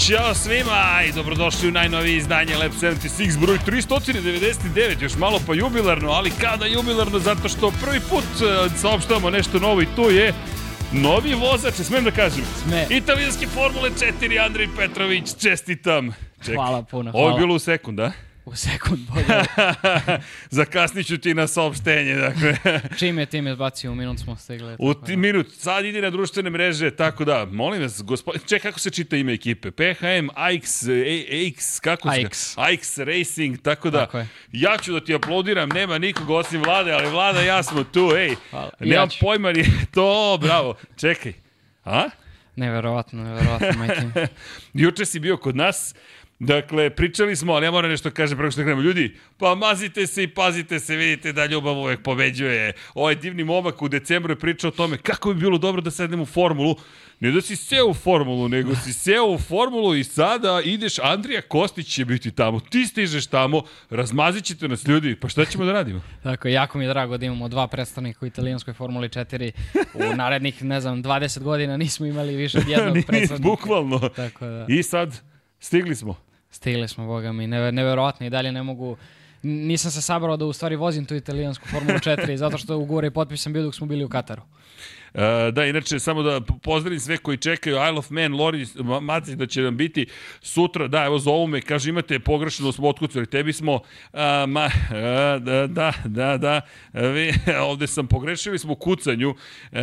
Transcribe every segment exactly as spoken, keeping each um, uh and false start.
Ćao svima i dobrodošli u najnovije izdanje Lab sedamdeset šest broj tristo devedeset devet, još malo pa jubilarno, ali kada jubilarno zato što prvi put saopštavamo nešto novo i tu je novi vozač, smem da kažem, Sme. italijanski Formule četiri Andrej Petrović, čestitam. Čekaj. Hvala puno, hvala. Ovo je bilo u sekund, da? U sekund, bolje. Zakasnit ću ti na saopštenje, dakle. Čim je tim izbacio, u minut smo stigli. U ti minut, sad ide na društvene mreže, tako da, molim vas, gospodin, čekaj, kako se čita ime ekipe? P H M, A X, A X, kako se? A X Racing, tako da, tako ja ću da ti aplaudiram, nema nikog osim Vlade, ali Vlada ja smo tu, ej, hvala. nemam Ja pojma ni to, bravo, čekaj, a? Neverovatno, neverovatno, majke. Juče si bio kod nas. Dakle, pričali smo, ali ja moram nešto kažem preko što krenemo. Ljudi, pa mazite se i pazite se, vidite da ljubav uvek pobeđuje. Ovaj divni momak u decembru je pričao o tome kako bi bilo dobro da sednem u formulu. Ne da si seo u formulu, nego si seo u formulu i sada ideš, Andrija Kostić će biti tamo, ti stižeš tamo, razmazit ćete nas ljudi, pa šta ćemo da radimo? Tako, jako mi je drago da imamo dva predstavnika u italijanskoj Formuli četiri. U narednih, ne znam, dvadeset godina nismo imali više od jednog predstavnika. Bukvalno. Tako da. I sad, stigli smo. Stigli smo, boga mi, Neve, neverovatno i dalje ne mogu, nisam se sabrao da u stvari vozim tu italijansku Formulu četiri, zato što ugovor i potpis sam bio dok smo bili u Kataru. Uh, da, inače, samo da pozdravim sve koji čekaju, Isle of Man, Lori Macić da će nam biti sutra, da, evo zovu me, kaže imate pogrešno smo otkucali, tebi smo, uh, ma, uh, da, da, da, da, vi, ovde sam pogrešili smo u kucanju, uh,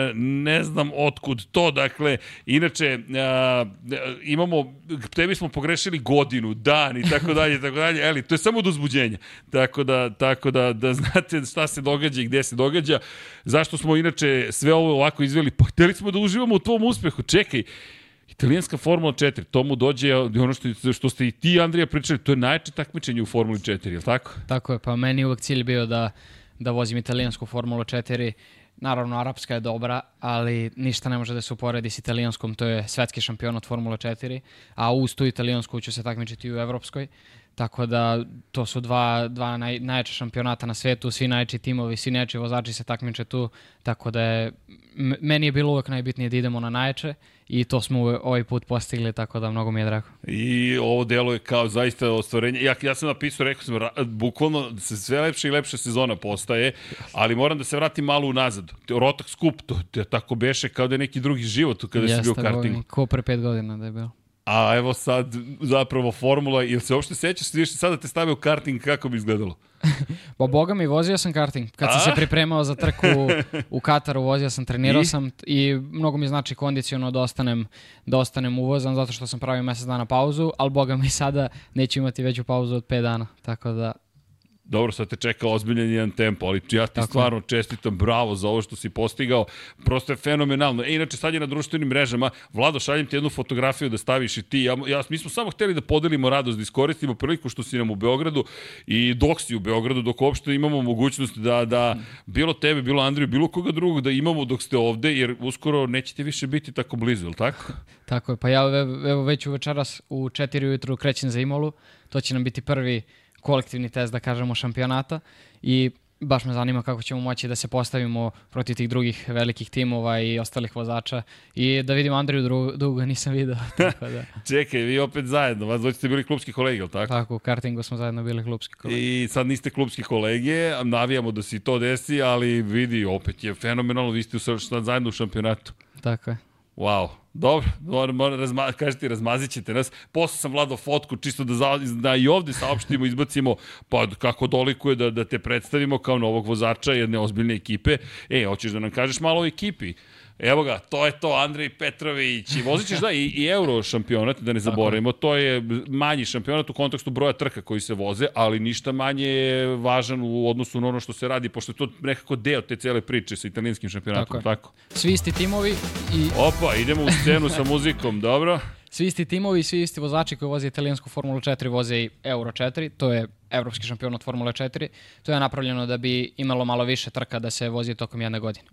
ne znam otkud to, dakle, inače, uh, imamo, tebi smo pogrešili godinu, dan i tako dalje, tako dalje, ali to je samo do uzbuđenja, tako da, tako da, da znate šta se događa i gde se događa, zašto smo inače sve ovo ovako izveli, pa hteli smo da uživamo u tvom uspehu, čekaj, italijanska Formula četiri, to mu dođe ono što, što ste i ti, Andrija, pričali, to je najjače takmičenje u Formuli četiri, je li tako? Tako je, pa meni uvek cilj bio da, da vozim italijansku Formulu četiri, naravno arapska je dobra, ali ništa ne može da se uporedi s italijanskom, to je svetski šampionat Formula četiri, a uz tu italijansku ću se takmičiti u evropskoj. Tako da to su dva, dva naj, najjača šampionata na svetu, svi najjači timovi, svi najjači vozači se takmiče tu, tako da je, meni je bilo uvek najbitnije da idemo na najjače i to smo ovaj put postigli, tako da mnogo mi je drago. I ovo delo je kao zaista ostvarenje, ja, ja sam napisao, rekao sam, ra, bukvalno sve lepše i lepše sezona postaje, ali moram da se vratim malo unazad. Rotak skup, to, to tako beše kao da je neki drugi život kada si bio u kartingu. Ko pre pet godina da je bilo. A evo sad zapravo formula, ili se uopšte sećaš da sada te stave u karting, kako bi izgledalo? Pa boga mi, vozio sam karting. Kad sam A? se pripremao za trku u Kataru, vozio sam, trenirao I? sam i mnogo mi znači kondiciono da ostanem, da ostanem uvozan, zato što sam pravio mesec dana pauzu, ali boga mi sada neću imati veću pauzu od pet dana, tako da... Dobro, sad te čeka ozbiljan jedan tempo, ali ja ti Tako stvarno je. čestitam, bravo za ovo što si postigao, prosto je fenomenalno. E, inače, sad je na društvenim mrežama, Vlado, šaljem ti jednu fotografiju da staviš i ti, ja, ja, mi smo samo hteli da podelimo radost, da iskoristimo priliku što si nam u Beogradu i dok si u Beogradu, dok uopšte imamo mogućnost da, da bilo tebe, bilo Andriju, bilo koga drugog da imamo dok ste ovde, jer uskoro nećete više biti tako blizu, ili tako? Tako je, pa ja evo već u večeras u četiri ujutru krećem za Imolu, to će nam biti prvi kolektivni test, da kažemo, šampionata i baš me zanima kako ćemo moći da se postavimo protiv tih drugih velikih timova i ostalih vozača i da vidimo Andriju dru, dugo nisam vidio. Tako da. Čekaj, vi opet zajedno, vas dvoje ste bili klubski kolege, ili tako? Tako, u kartingu smo zajedno bili klubski kolege. I sad niste klubski kolege, navijamo da se to desi, ali vidi, opet je fenomenalno, vi ste sad zajedno u šampionatu. Tako je. Wow, dobro, moram, moram razma, kažete, razmazit ćete nas. Posle sam Vlado fotku, čisto da, za, da i ovde saopštimo, izbacimo, pa kako dolikuje da, da te predstavimo kao novog vozača jedne ozbiljne ekipe. E, hoćeš da nam kažeš malo o ekipi? Evo ga, to je to, Andrej Petrović. I vozit ćeš, da, i, i Euro šampionat, da ne zaboravimo. To je manji šampionat u kontekstu broja trka koji se voze, ali ništa manje je važan u odnosu na ono što se radi, pošto je to nekako deo te cele priče sa italijanskim šampionatom. Tako, tako. Svi isti timovi i... Opa, idemo u scenu sa muzikom, dobro? Svi isti timovi i svi isti vozači koji voze italijansku Formulu četiri voze i Euro četiri, to je evropski šampionat Formule četiri. To je napravljeno da bi imalo malo više trka da se vozi tokom jedne godine.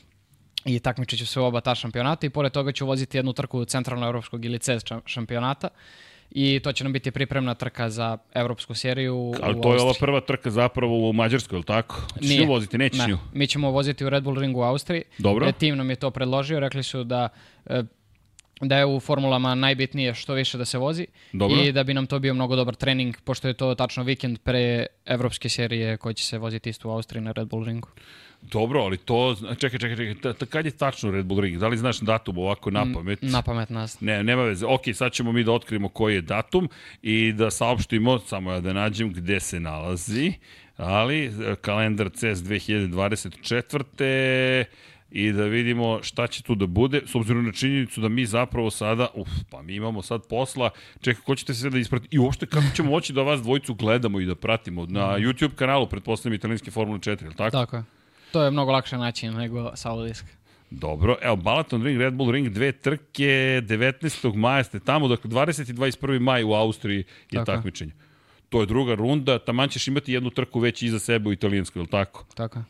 I takmičit ću se u oba ta šampionata i pored toga ću voziti jednu trku centralno-evropskog ili C E S šampionata i to će nam biti pripremna trka za evropsku seriju. Ali to je ova prva trka zapravo u Mađarskoj, je li tako? Ćeš nju voziti, nećeš nju? Mi ćemo voziti u Red Bull ringu u Austriji. Dobro. E, tim nam je to predložio, rekli su da e, da je u formulama najbitnije što više da se vozi. Dobro. I da bi nam to bio mnogo dobar trening, pošto je to tačno vikend pre evropske serije koji će se voziti isto u Austriji na Red Bull ringu. Dobro, ali to... Čekaj, čekaj, čekaj. Ta, kad je tačno Red Bull ring? Da li znaš datum ovako na pamet? Na pamet nas. Ne, nema veze. Ok, sad ćemo mi da otkrijemo koji je datum i da saopštimo, samo ja da nađem gde se nalazi, ali kalendar C E S dve hiljade dvadeset četvrte i da vidimo šta će tu da bude, s obzirom na činjenicu da mi zapravo sada, uf, pa mi imamo sad posla, čekaj, ko ćete se sve da ispratiti i uopšte kako ćemo moći da vas dvojicu gledamo i da pratimo na YouTube kanalu, pretpostavljam italijanske Formule četiri, ili tako? Tako je. To je mnogo lakše način nego sa audisk. Dobro, evo, Balaton Ring, Red Bull Ring, dve trke, devetnaestog maja ste tamo, dakle dvadeseti i dvadeset prvi maj u Austriji je takmičenje. To je druga runda, taman ćeš imati jednu trku već iza sebe u italijanskoj, ili tako? Tako je.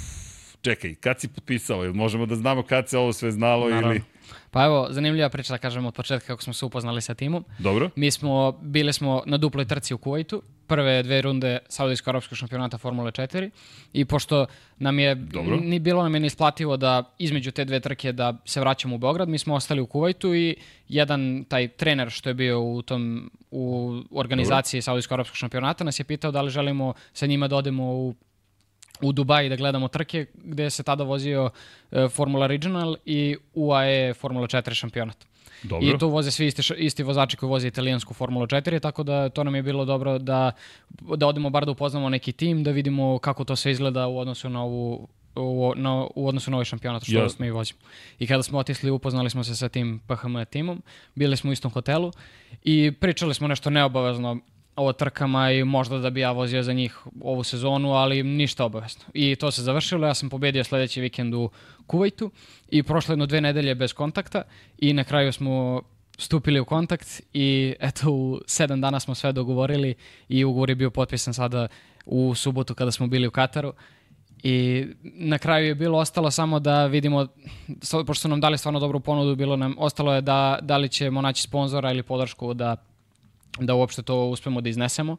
Čekaj, kad si potpisao? Možemo da znamo kad se ovo sve znalo Naravno. ili... Pa evo, zanimljiva priča da kažemo od početka kako smo se upoznali sa timom. Dobro. Mi smo, bili smo na duploj trci u Kuvajtu, prve dve runde Saudijsko-arapskog šampionata Formule četiri i pošto nam je, Dobro. ni bilo nam je neisplativo da između te dve trke da se vraćamo u Beograd, mi smo ostali u Kuvajtu i jedan taj trener što je bio u tom u organizaciji Saudijsko-arapskog šampionata nas je pitao da li želimo sa njima da odemo u u Dubaji da gledamo trke gde se tada vozio e, Formula Regional i U A E Formula četiri šampionat. Dobro. I tu voze svi isti, isti vozači koji voze italijansku Formulu četiri, tako da to nam je bilo dobro da, da odemo bar da upoznamo neki tim, da vidimo kako to sve izgleda u odnosu na ovu u, na, u odnosu na ovaj šampionat što yes. mi vozimo. I kada smo otisli, upoznali smo se sa tim P H M timom, bili smo u istom hotelu i pričali smo nešto neobavezno o trkama i možda da bi ja vozio za njih ovu sezonu, ali ništa obavezno. I to se završilo, ja sam pobedio sledeći vikend u Kuvajtu i prošlo jedno dve nedelje bez kontakta i na kraju smo stupili u kontakt i eto u sedam dana smo sve dogovorili i ugovor je bio potpisan sada u subotu kada smo bili u Kataru. I na kraju je bilo ostalo samo da vidimo, pošto su nam dali stvarno dobru ponudu, bilo nam ostalo je da, da li ćemo naći sponzora ili podršku da da uopšte to uspemo da iznesemo.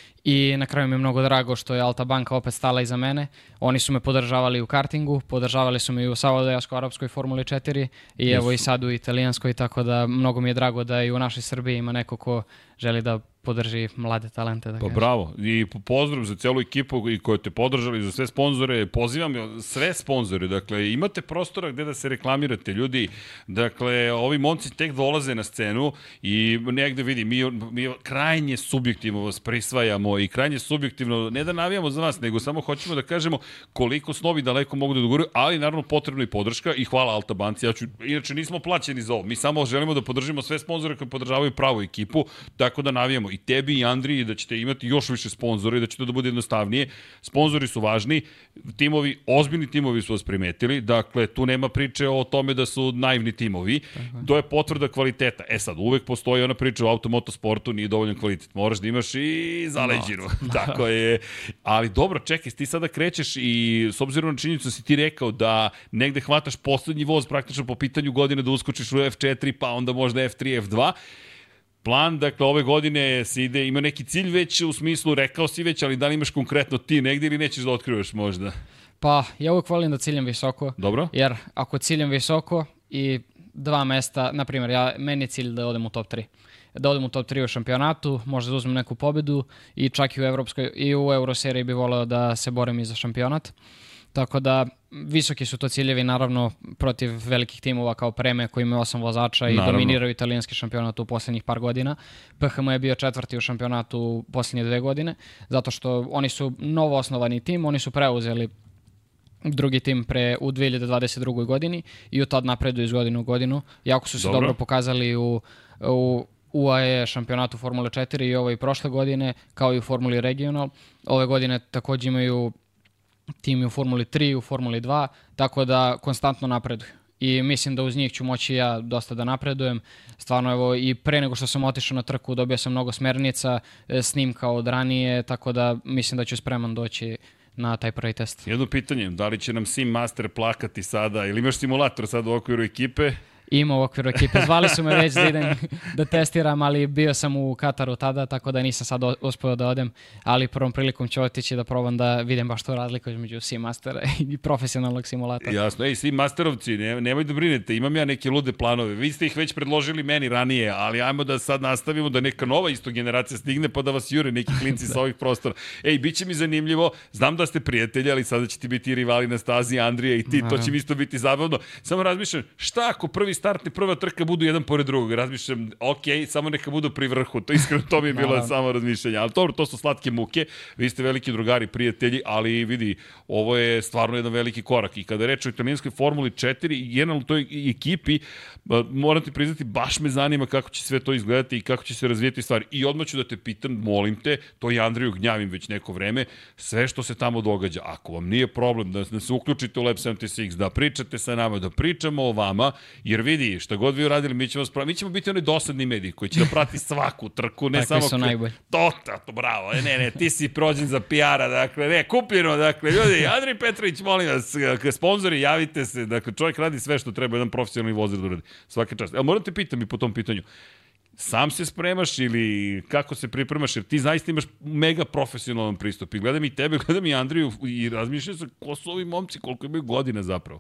I na kraju mi je mnogo drago što je Alta Banka opet stala iza mene. Oni su me podržavali u kartingu, podržavali su me i u Saudijsko-arapskoj Formuli četiri i evo i sad u italijanskoj, tako da mnogo mi je drago da i u našoj Srbiji ima neko ko želi da podrži mlade talente. Da pa kažem. Bravo. I pozdrav za celu ekipu i koje te podržali, za sve sponzore. Pozivam sve sponzore. Dakle, imate prostora gde da se reklamirate. Ljudi, dakle, ovi momci tek dolaze na scenu i negde vidi, mi, mi krajnje subjektivno vas prisvajamo i krajnje subjektivno, ne da navijamo za vas, nego samo hoćemo da kažemo koliko snovi daleko mogu da doguraju, ali naravno potrebna i podrška i hvala Alta Banci. Ja ću, inače nismo plaćeni za ovo. Mi samo želimo da podržimo sve sponzore koji podržavaju pravu ekipu, tako da navijamo i tebi i Andriji da ćete imati još više sponzora i da će to da bude jednostavnije. Sponzori su važni, timovi, ozbiljni timovi su vas primetili, dakle tu nema priče o tome da su naivni timovi, uh-huh. To je potvrda kvaliteta. E sad, uvek postoji ona priča o automotosportu, nije dovoljan kvalitet, moraš da imaš i zaleđinu, no. Tako je. Ali dobro, čekaj, ti sada krećeš i s obzirom na činjenicu da si ti rekao da negde hvataš poslednji voz praktično po pitanju godine da uskočiš u F četiri, pa onda možda F tri, F dva, plan, dakle, ove godine se ide, ima neki cilj već u smislu, rekao si već, ali da li imaš konkretno ti negdje ili nećeš da otkriveš možda? Pa, ja uvijek volim da ciljam visoko. Dobro. Jer ako ciljam visoko i dva mesta, na primjer, ja, meni je cilj da odem u top tri. Da odem u top tri u šampionatu, možda da uzmem neku pobedu i čak i u evropskoj i u Euroseriji bi voleo da se borim i za šampionat. Tako da, visoki su to ciljevi, naravno, protiv velikih timova kao Preme, koji imaju osam vozača i naravno dominiraju italijanski šampionat u posljednjih par godina. P H M je bio četvrti u šampionatu u posljednje dve godine, zato što oni su novo osnovani tim, oni su preuzeli drugi tim pre, u dve hiljade dvadeset drugoj godini i od tad napreduju iz godinu u godinu. Jako su se dobro, dobro pokazali u, u U A E šampionatu Formule četiri i ovo i prošle godine, kao i u Formuli Regional. Ove godine također imaju tim u Formuli tri, u Formuli dva, tako da konstantno napreduju. I mislim da uz njih ću moći ja dosta da napredujem. Stvarno, evo, i pre nego što sam otišao na trku, dobio sam mnogo smernica, snimka od ranije, tako da mislim da ću spreman doći na taj prvi test. Jedno pitanje, da li će nam Sim Master plakati sada, ili imaš simulator sada u okviru ekipe? Ima u okviru ekipe. Zvali su me već da idem da testiram, ali bio sam u Kataru tada, tako da nisam sad uspio da odem, ali prvom prilikom ću otići da probam da vidim baš tu razliku između Seamastera i profesionalnog simulatora. Jasno, ej, Seamasterovci, ne, nemoj da brinete, imam ja neke lude planove. Vi ste ih već predložili meni ranije, ali ajmo da sad nastavimo da neka nova isto generacija stigne pa da vas jure neki klinci sa ovih prostora. Ej, bit će mi zanimljivo, znam da ste prijatelji, ali sada će ti biti rivali na stazi, Andrija i ti, to će mi isto biti zabavno. Samo razmišljam, šta ako prvi start i prva trka budu jedan pored drugog? Razmišljam, ok, samo neka budu pri vrhu, to iskreno to mi je bilo samo razmišljanje, ali dobro, to su slatke muke, vi ste veliki drugari, prijatelji, ali vidi, ovo je stvarno jedan veliki korak i kada reč o italijanskoj Formuli četiri i generalno toj ekipi, moram ti priznati, baš me zanima kako će sve to izgledati i kako će se razvijeti stvari. I odmah ću da te pitam, molim te, to i Andriju gnjavim već neko vreme, sve što se tamo događa, ako vam nije problem da, da se uključite u Lab sedamdeset šest, da pričate sa nama, da pričamo o vama, jer vidi, šta god vi uradili, mi ćemo, spra... mi ćemo biti onaj dosadni mediji koji će da prati svaku trku, ne samo... Takvi su najbolji. To, to, bravo, ne, ne, ti si prođen za P R-a, dakle, ne, kupljeno, dakle, ljudi, Andrij Petrović, molim vas, sponzori, javite se, dakle, čovjek radi sve što treba, jedan profesionalni vozač da uradi, svaka čast. Evo, moram te pitam i po tom pitanju, sam se spremaš ili kako se pripremaš, jer ti zaista imaš mega profesionalan pristup i gledam i tebe, gledam i Andriju i razmišljam se ko su ovi momci, koliko imaju godina zapravo.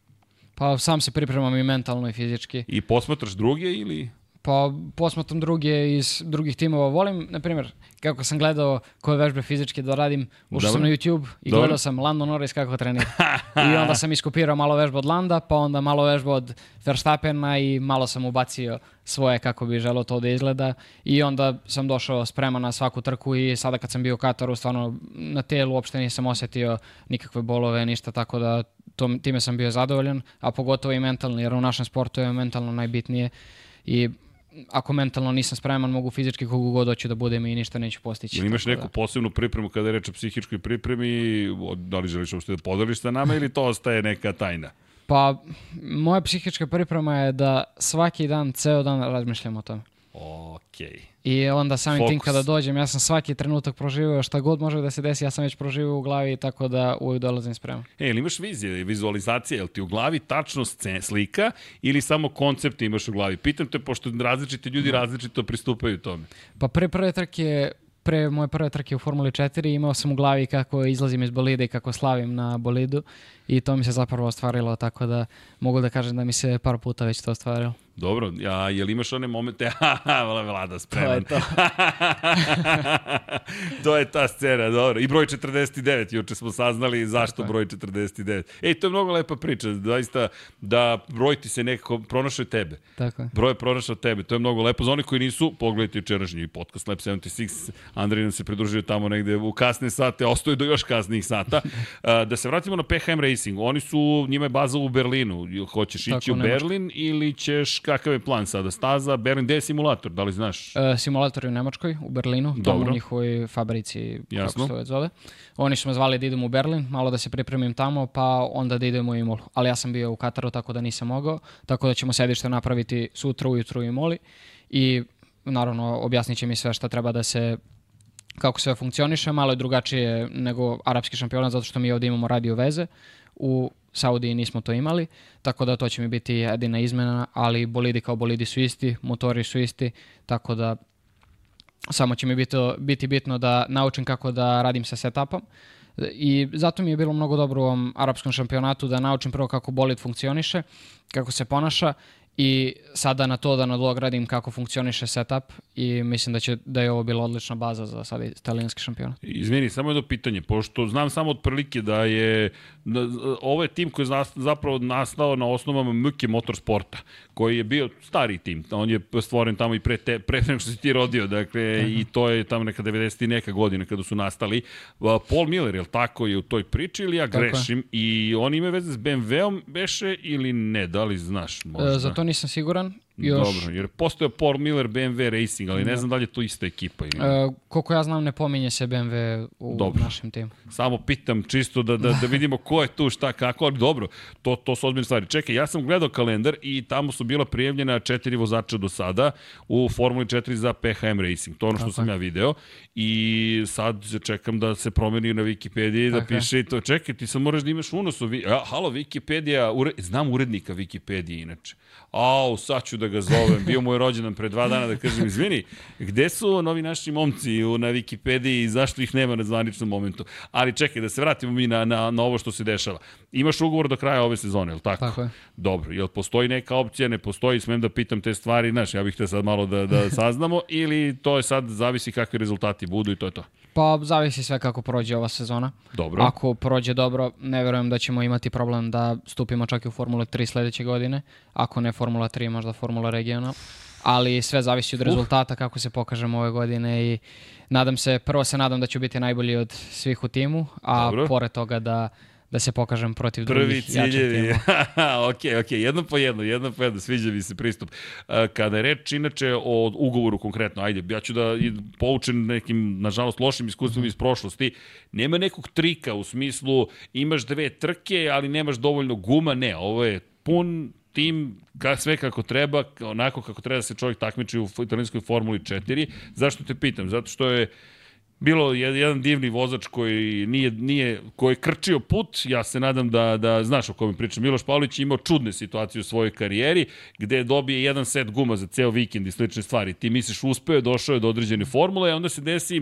Pa sam se pripremam i mentalno i fizički. I posmatraš druge ili... Pa posmatram druge iz drugih timova. Volim, na primjer, kako sam gledao koje vežbe fizički da radim, ušao sam na YouTube i Dobre. gledao sam Lando Norris kako trenira. I onda sam iskopirao malo vežba od Landa, pa onda malo vežba od Verstappena i malo sam ubacio svoje kako bi želeo to da izgleda. I onda sam došao spreman na svaku trku i sada kad sam bio u Kataru, stvarno na telu uopšte nisam osjetio nikakve bolove, ništa, tako da to, time sam bio zadovoljan, a pogotovo i mentalno, jer u našem sportu je mentalno najbitnije. I ako mentalno nisam spreman, mogu fizički kogu god hoću da budem i ništa neću postići. Ili imaš neku da. posebnu pripremu kada je reč o psihičkoj pripremi, da li želiš uopšte da podeliš sa nama ili to ostaje neka tajna? Pa, moja psihička priprema je da svaki dan, ceo dan razmišljam o tome. Okej. Okay. I onda samim Fokus. tim kada dođem, ja sam svaki trenutak proživio, šta god može da se desi, ja sam već proživio u glavi, tako da uvijek dolazim spreman. E, ili imaš vizije, vizualizacije, je li ti u glavi tačno scen, slika ili samo koncept imaš u glavi? Pitam te, pošto različiti ljudi različito pristupaju tome. Pa pre prve trke, pre moje prve trke u Formuli četiri imao sam u glavi kako izlazim iz bolida i kako slavim na bolidu i to mi se zapravo ostvarilo, tako da mogu da kažem da mi se par puta već to ostvarilo. Dobro, a je li imaš one momente, haha, Vlada, spreman. To je to. To je ta scena, dobro. I broj četrdeset devet, juče smo saznali zašto Tako broj četrdeset devet. Ej, to je mnogo lepa priča, zaista da broj ti se nekako pronašao tebe. Tako je. Broj je pronašao tebe, to je mnogo lepo. Za oni koji nisu, pogledajte jučerašnji podcast Lab sedamdeset šest, Andrej nam se pridružio tamo negde u kasne sate, ostaje do još kasnijih sata. Da se vratimo na P H M Racing, oni su, njima je baza u Berlinu. Hoćeš ići u Berlin ili ćeš, kakav je plan sada? Staza, Berlin, gde je simulator, da li znaš? E, simulator je u Nemačkoj, u Berlinu, tamo u njihovoj fabrici, Jasno. kako se to zove. Oni su me zvali da idem u Berlin, malo da se pripremim tamo, pa onda da idemo u Imolu. Ali ja sam bio u Kataru, tako da nisam mogao, tako da ćemo sedište napraviti sutra ujutru u Imoli i naravno objasnit će mi sve šta treba da se, kako sve funkcioniše, malo je drugačije nego arapski šampionat, zato što mi ovdje imamo radio veze. U Saudiji nismo to imali, tako da to će mi biti jedina izmena, ali bolidi kao bolidi su isti, motori su isti, tako da samo će mi biti, biti bitno da naučim kako da radim sa setupom. I zato mi je bilo mnogo dobro u ovom arapskom šampionatu da naučim prvo kako bolid funkcioniše, kako se ponaša i sada na to da nadogradim kako funkcioniše setup i mislim da će da je ovo bila odlična baza za sad italijanski šampionat. Izvini, samo jedno pitanje, pošto znam samo od prilike da je da, ovo je tim koji je zapravo nastao na osnovama M K Motorsporta, koji je bio stari tim, on je stvoren tamo i pre, te, pre nego što si ti rodio, dakle, uh-huh. i to je tamo neka devedeset i neka godina kada su nastali. Paul Miller, je li tako, je u toj priči ili ja grešim? I oni imaju veze s B M W-om beše ili ne, da li znaš možda? E, za to nisam siguran, Još... Dobro, jer postoje Paul Miller B M W Racing, ali ne da. znam da li je to ista ekipa. Ili... E, koliko ja znam, ne pominje se B M W u dobro. našem timu. Samo pitam čisto da, da, da vidimo ko je tu, šta, kako, ali dobro, to, to su ozbiljne stvari. Čekaj, ja sam gledao kalendar i tamo su bila prijavljena četiri vozača do sada u Formuli četiri za P H M Racing. To ono što Tako sam je. ja video i sad čekam da se promeni na Wikipediji da piše i to. Čekaj, ti sam moraš da imaš unos. Ja, halo, Wikipedija, ure... znam urednika Wikipedije inače. Au, sad ću da ga zovem, bio moj rođendan pre dva dana da kažem, izvini, gde su novi naši momci na Wikipediji i zašto ih nema na zvaničnom momentu? Ali čekaj, da se vratimo mi na, na, na ovo što se dešava. Imaš ugovor do kraja ove sezone, je li tako? Tako je. Dobro, jel postoji neka opcija, ne postoji, smem da pitam te stvari, znaš, ja bih te sad malo da, da saznamo, ili to je sad, zavisi kakvi rezultati budu i to je to? Pa zavisi sve kako prođe ova sezona. Dobro. Ako prođe dobro, ne verujem da ćemo imati problem da stupimo čak i u Formula tri sledeće godine. Ako ne Formula tri, možda Formula Regional. Ali sve zavisi od rezultata kako se pokažemo ove godine i nadam se, prvo se nadam da ću biti najbolji od svih u timu, a dobro. Pored toga da da se pokažem protiv Prvi drugih jačih ciljevi. ok, ok, jedno po jedno, jedno po jedno, sviđa mi se pristup. Kada je reč inače o ugovoru konkretno, ajde, ja ću da poučem nekim, nažalost, lošim iskustvom mm-hmm. iz prošlosti, nema nekog trika u smislu imaš dve trke, ali nemaš dovoljno guma, ne, ovo je pun tim, sve kako treba, onako kako treba da se čovjek takmiči u italijanskoj Formuli četiri. Zašto te pitam? Zato što je bilo jedan divni vozač koji nije, nije koji je krčio put, ja se nadam da, da znaš o kome pričam. Miloš Pavlović je imao čudne situacije u svojoj karijeri, gde dobije jedan set guma za ceo vikend i slične stvari. Ti misliš uspeo, došao je do određene formule, a onda se desi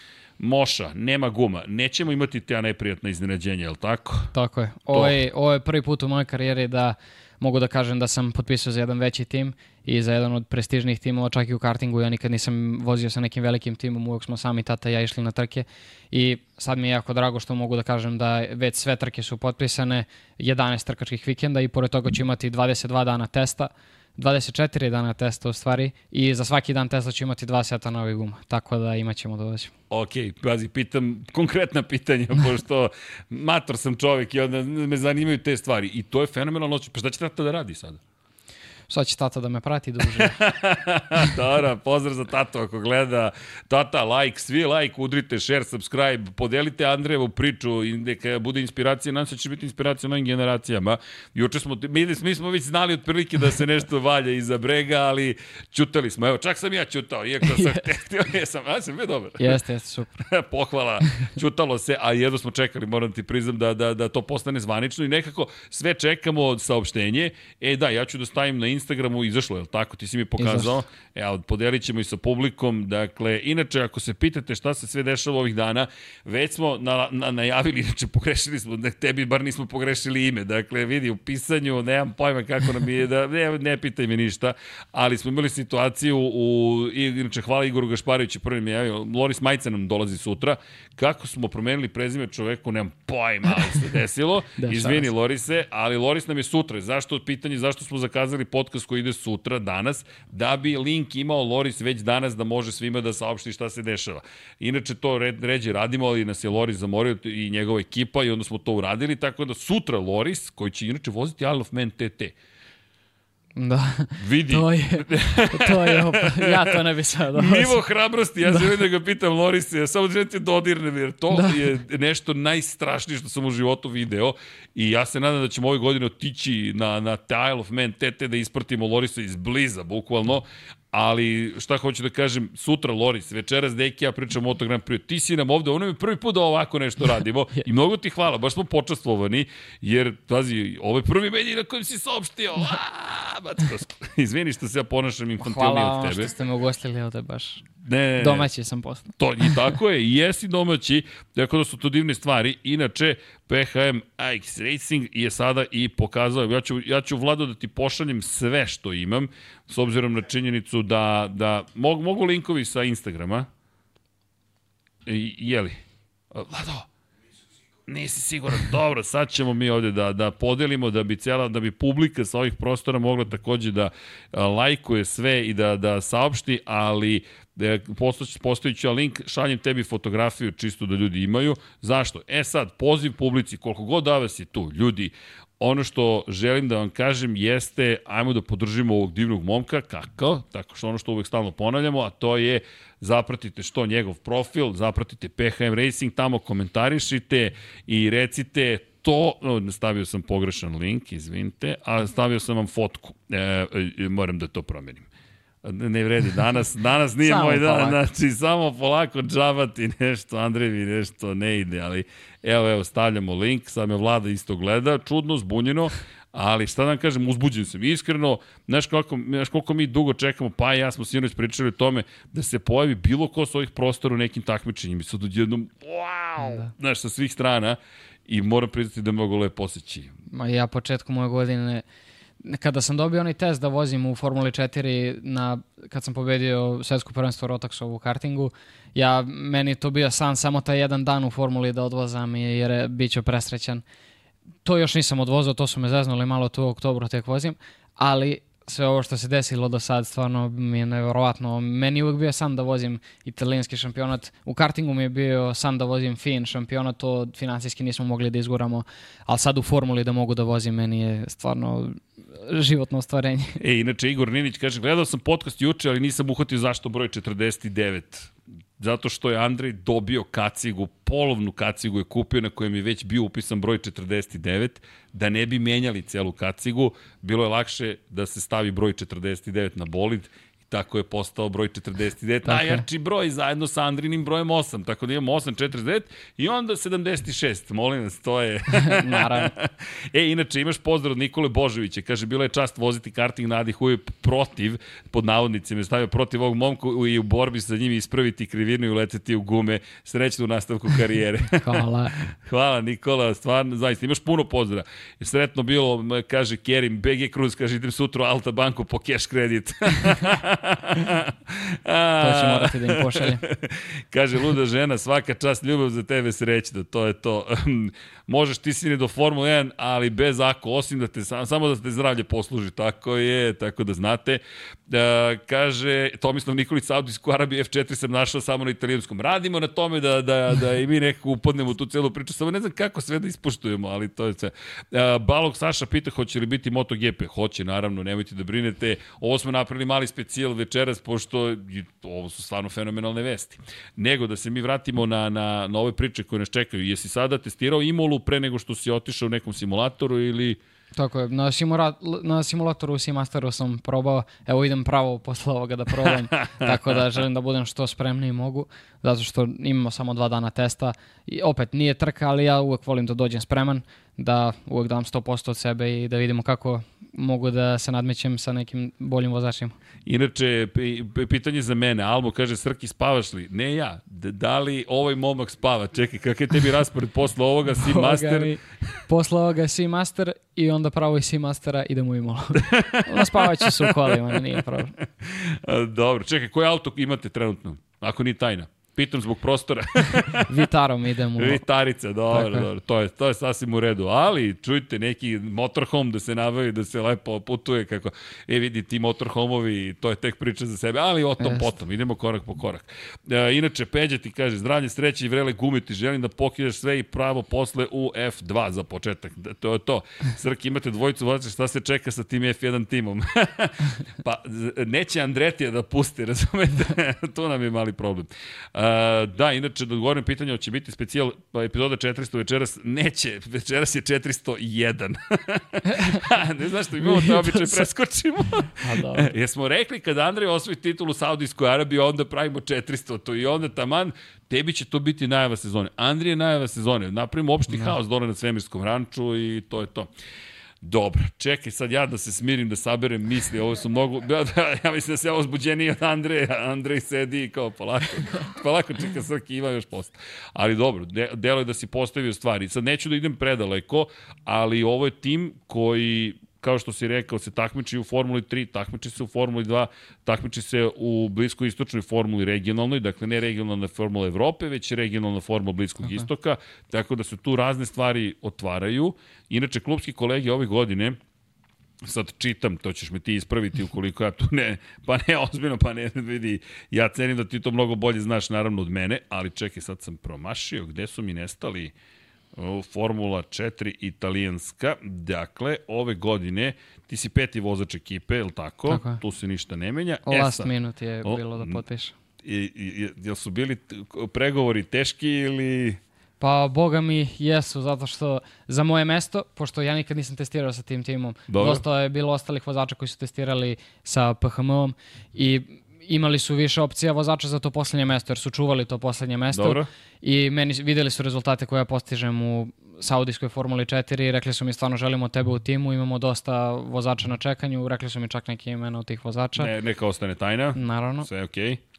moša, nema guma. Nećemo imati te neprijatna iznenađenja, je li tako? Tako je. Ovo je, ovo je prvi put u mojoj karijeri da mogu da kažem da sam potpisao za jedan veći tim i za jedan od prestižnih timova, čak i u kartingu. Ja nikad nisam vozio sa nekim velikim timom, uvijek smo sami tata i ja išli na trke i sad mi je jako drago što mogu da kažem da već sve trke su potpisane, jedanaest trkačkih vikenda i pored toga ću imati dvadeset dva dana testa, dvadeset četiri dana testa u stvari i za svaki dan testa ću imati dva seta novih guma, tako da imat ćemo da dođemo. Ok, pazi, pitam konkretna pitanja, pošto mator sam čovjek i onda me zanimaju te stvari i to je fenomenalno. Pa šta će tata da radi sada? Sad će tata da me prati duže. Dobro, pozdrav za tatu ako gleda. Tata, like, svi like, udrite, share, subscribe, podelite Andrejevu priču i neka bude inspiracija. Nam se će biti inspiracija novim generacijama. Juče smo, mi, mi smo već znali otprilike da se nešto valja iza brega, ali ćutali smo. Evo, čak sam ja ćutao, iako sam htio, jesam, a sam bio dobar. Jeste, jeste, super. Pohvala, ćutalo se, a jedno smo čekali, moram ti priznam da, da, da to postane zvanično i nekako sve čekamo saopštenje. E da, ja ću da stavim na Instagramu, izašlo, je li tako? Ti si mi pokazao. Evo, podelit ćemo i sa publikom. Dakle, inače, ako se pitate šta se sve dešava ovih dana, već smo na, na, najavili, inače pogrešili smo, da tebi bar nismo pogrešili ime. Dakle, vidi, u pisanju, nemam pojma kako nam je, da, ne, ne pitaj me ništa, ali smo imali situaciju, u, inače, hvala Igoru Gašparoviću, prvi mi je javio, Loris Majca nam dolazi sutra, kako smo promenili prezime čoveku, nemam pojma, ali se desilo. Izvini, Lorise, ali Loris nam je sutra. Zašto, pitanje, zašto smo zakazali podcast koji ide sutra, danas, da bi link imao Loris već danas da može svima da saopšti šta se dešava. Inače to red, ređe radimo, ali nas je Loris zamorio i njegova ekipa i onda smo to uradili, tako da sutra Loris, koji će inače voziti Isle of Man T T. Da, vidi. To je, to je, ja to ne bi sad dolazi. Nivo hrabrosti, ja da. želim da ga pitam Lorise, ja samo želim te dodirne, jer to da. je nešto najstrašnije što sam u životu video i ja se nadam da ćemo ove godine otići na, na Isle of Man T T da ispratimo Lorisa iz bliza, bukvalno. Ali šta hoću da kažem, sutra Loris, večeras Deki, ja pričam o Moto Grand Prix, ti si nam ovde, ono je prvi put da ovako nešto radimo i mnogo ti hvala, baš smo počastvovani, jer, pazi, ovo je prvi medij na kojem si saopštio, izvini što se ja ponašam infantilnije od tebe. Hvala što ste me ugostili ovde baš. Ne, domaći sam postao. To, i tako je, i jesi domaći, tako da su to divne stvari. Inače, P H M A X Racing je sada i pokazao, ja ću, ja ću Vlado da ti pošaljem sve što imam, s obzirom na činjenicu da, da mogu, mogu linkovi sa Instagrama. I, jeli? Vlado, nisi siguran. Dobro, sad ćemo mi ovde da, da podelimo, da bi cela, da bi publika sa ovih prostora mogla takođe da lajkuje sve i da, da saopšti, ali Postavit ću ja link, šaljem tebi fotografiju čisto da ljudi imaju. Zašto? E sad, poziv publici, koliko god da vas je tu, ljudi, ono što želim da vam kažem jeste, ajmo da podržimo ovog divnog momka, kako? Tako što ono što uvek stalno ponavljamo, a to je zapratite što njegov profil, zapratite P H M Racing, tamo komentarišite i recite to, no, stavio sam pogrešan link, izvinite, a stavio sam vam fotku, e, e, moram da to promenim. Ne vredi, danas, danas nije moj dan, znači samo polako džabati nešto, Andrej mi nešto ne ide, ali evo, evo, stavljamo link, sad me Vlada isto gleda, čudno, zbunjeno, ali šta da vam kažem, uzbuđen sam, iskreno, znaš koliko, znaš koliko mi dugo čekamo, pa i ja smo sinoć pričali o tome da se pojavi bilo ko s ovih prostora u nekim takmičenjima i sad odjednom, wow, da. Znaš, sa svih strana i moram priznati da mogu lepo poseći. Ma ja početkom moje godine, kada sam dobio onaj test da vozim u Formuli četiri, na, kad sam pobedio svetsko prvenstvo Rotaxovu u kartingu, ja, meni to bio san samo taj jedan dan u Formuli da odvozam jer je bit ću presrećan. To još nisam odvozao, to su me zeznuli malo tu u oktobru tek vozim, ali sve ovo što se desilo do sad stvarno mi je nevjerovatno. Meni je uvijek bio san da vozim italijanski šampionat. U kartingu mi je bio san da vozim fin šampionat, to financijski nismo mogli da izguramo, ali sad u Formuli da mogu da vozim, meni je stvarno životno ostvarenje. E, inače, Igor Ninić kaže, gledao sam podcast juče, ali nisam uhvatio zašto broj četrdeset devet. Zato što je Andrej dobio kacigu, polovnu kacigu je kupio na kojem je već bio upisan broj četrdeset devet, da ne bi menjali celu kacigu, bilo je lakše da se stavi broj četrdeset devet na bolid, tako je postao broj četrdeset devet, najjači broj zajedno sa Andrinim brojem osam, tako da imamo osam četrdeset devet i onda sedamdeset šest, molim vas, to je... Naravno. E, inače, imaš pozdrav od Nikole Božovića, kaže, bilo je čast voziti karting na Adi Huj protiv, pod navodnicima, stavio protiv ovog momku i u borbi sa njim ispraviti krivinu i uleteti u gume, srećno u nastavku karijere. Hvala. Hvala, Nikola, stvarno, zaista, imaš puno pozdrava. Sretno bilo, kaže Kerim, B G Cruz, kaže, idem sutra u Alta banku po cash kredit. To ću morati da im pošaljem. Kaže, luda žena, svaka čast, ljubav za tebe, srećno, to je to. Možeš ti sini do Formule jedan, ali bez ako, osim da te, samo da te zdravlje posluži, tako je, tako da znate. Da, kaže, Tomislav Nikolić, Saudijsku Arabiju F četiri sam našao samo na italijanskom. Radimo na tome da, da, da i mi nekako upadnemo u tu celu priču, samo ne znam kako sve da ispoštujemo, ali to je sve. Balog Saša pita, hoće li biti MotoGP? Hoće, naravno, nemojte da brinete. Ovo smo napravili mali specijal večeras, pošto ovo su stvarno fenomenalne vesti. Nego da se mi vratimo na, na, na ove priče koje nas čekaju. Jesi sada testirao Imolu pre nego što si otišao u nekom simulatoru ili... Tako je, na, simula, na simulatoru u Seamasteru sam probao, evo idem pravo posle ovoga da probam, tako da želim da budem što spremniji mogu, zato što imamo samo dva dana testa i opet nije trka, ali ja uvek volim da dođem spreman, da uvek dam sto posto od sebe i da vidimo kako mogu da se nadmećem sa nekim boljim vozačima. Inače, pitanje za mene, Almo kaže, Srki, spavaš li? Ne ja, da li ovaj momak spava? Čekaj, kak je tebi raspored posle ovoga Seamaster? Posle ovoga Seamaster i onda pravo iz Seamastera idemo i malo. Ono spavaću se u kolima, nije problem. Dobro, čekaj, koji auto imate trenutno? Ako nije tajna. Pitam zbog prostora. Vitarom idemo. Vitarica, dobro, dobro. To je, to je sasvim u redu. Ali, čujte, neki motorhome da se nabavi, da se lepo putuje kako... E, vidi, ti motorhomeovi, to je tek priča za sebe, ali o tom Jest. potom. Idemo korak po korak. E, inače, Peđa ti kaže, zdravlje, sreće i vrele gume, ti želim da pokidaš sve i pravo posle u F dva za početak. To je to. Srki, imate dvojicu vozača, šta se čeka sa tim F jedan timom? Pa, neće Andretija da pusti, razumete? To nam je mali problem. Uh, da, inače, da odgovorim pitanje, hoće biti specijal epizoda četiristo večeras, neće, večeras je četiristo jedan. Ne znaš što imamo to običaj preskočimo. Jesmo rekli kad Andrej osvoji titulu u Saudijskoj Arabiji, onda pravimo četiristo, to i onda taman, tebi će to biti najava sezone. Andrije je najava sezone, napravimo opšti no. haos dole na svemirskom ranču i to je to. Dobro, čekaj sad ja da se smirim, da saberem misli, ovo su mogu, da, da, ja mislim da se ovo zbuđeniji od Andreja, Andrej sedi i kao polako, polako čeka Srki, ima još posta. Ali dobro, de, delo je da si postavio stvari. Sad neću da idem predaleko, ali ovo je tim koji, kao što si rekao, se takmiči u Formuli tri, takmiči se u Formuli dva, takmiči se u bliskoistočnoj Formuli regionalnoj, dakle ne regionalna Formula Evrope, već regionalna Formula Bliskog okay. istoka, tako da se tu razne stvari otvaraju. Inače, klubski kolege ove godine sad čitam, to ćeš me ti ispraviti ukoliko ja tu ne, pa ne ozbiljno, pa ne vidi, ja cenim da ti to mnogo bolje znaš naravno od mene, ali čekaj, sad sam promašio, gde su mi nestali Formula četiri italijanska, dakle, ove godine ti si peti vozač ekipe, je li tako? Tako. Tu se ništa ne menja. Last e, minute je o, bilo da potpiše. I, i, jel su bili pregovori teški ili... Pa, boga mi, jesu, zato što za moje mesto, pošto ja nikad nisam testirao sa tim timom, Dobro. dosta je bilo ostalih vozača koji su testirali sa P H M-om i imali su više opcija vozača za to poslednje mesto, jer su čuvali to poslednje mesto. Dobro. I meni videli su rezultate koje ja postižem u Saudijskoj Formuli četiri i rekli su mi stvarno želimo tebe u timu, imamo dosta vozača na čekanju, rekli su mi čak neke imena od tih vozača. Ne, neka ostane tajna. Naravno. Sve je okej. Okay.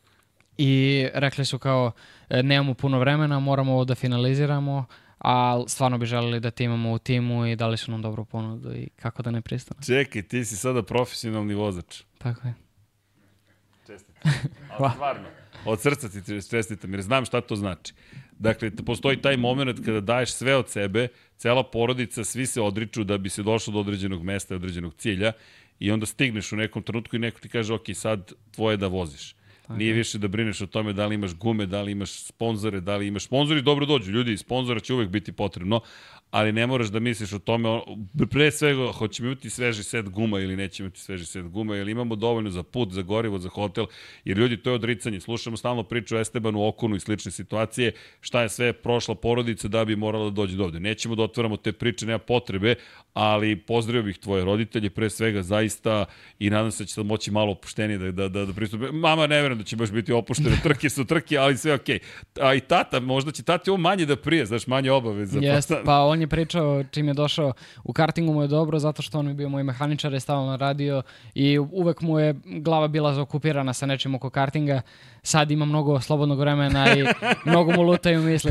I rekli su kao, nemamo puno vremena, moramo ovo da finaliziramo, a stvarno bi želeli da te imamo u timu i dali su nam dobru ponudu i kako da ne pristane. Čekaj, ti si sada profesionalni vozač. Tako je. Čestitam. Ali stvarno, od srca ti čestitam, jer znam šta to znači. Dakle, postoji taj moment kada daješ sve od sebe, cela porodica, svi se odriču da bi se došlo do određenog mesta i određenog cilja i onda stigneš u nekom trenutku i neko ti kaže, ok, sad tvoje da voziš. Nije više da brineš o tome da li imaš gume, da li imaš sponzore, da li imaš sponzori, dobro dođu, ljudi, sponzora će uvek biti potrebno, ali ne moraš da misliš o tome, pre svega, hoćemo imati sveži set guma ili nećemo imati sveži set guma, ili imamo dovoljno za put, za gorivo, za hotel, jer ljudi, to je odricanje. Slušamo stalno priču o Estebanu Okonu i slične situacije, šta je sve prošla porodica da bi morala da dođe do ovde. Nećemo da otvaramo te priče, nema potrebe, ali pozdravio bih tvoje roditelje, pre svega, zaista, i nadam se da će sad moći malo opuštenije da, da, da, da pristupe. Mama, ne verujem da će baš biti opuštene, trke su trke, ali sve okej. Okay. A i tata, možda će tati ovo manje da prije, znaš, manje obaveza. Jeste, pa on je pričao čim je došao u kartingu mu je dobro zato što on je bio moj mehaničar i stalno radio i uvek mu je glava bila zaokupirana sa nečim oko kartinga. Sad ima mnogo slobodnog vremena i mnogo mu lutaju misli.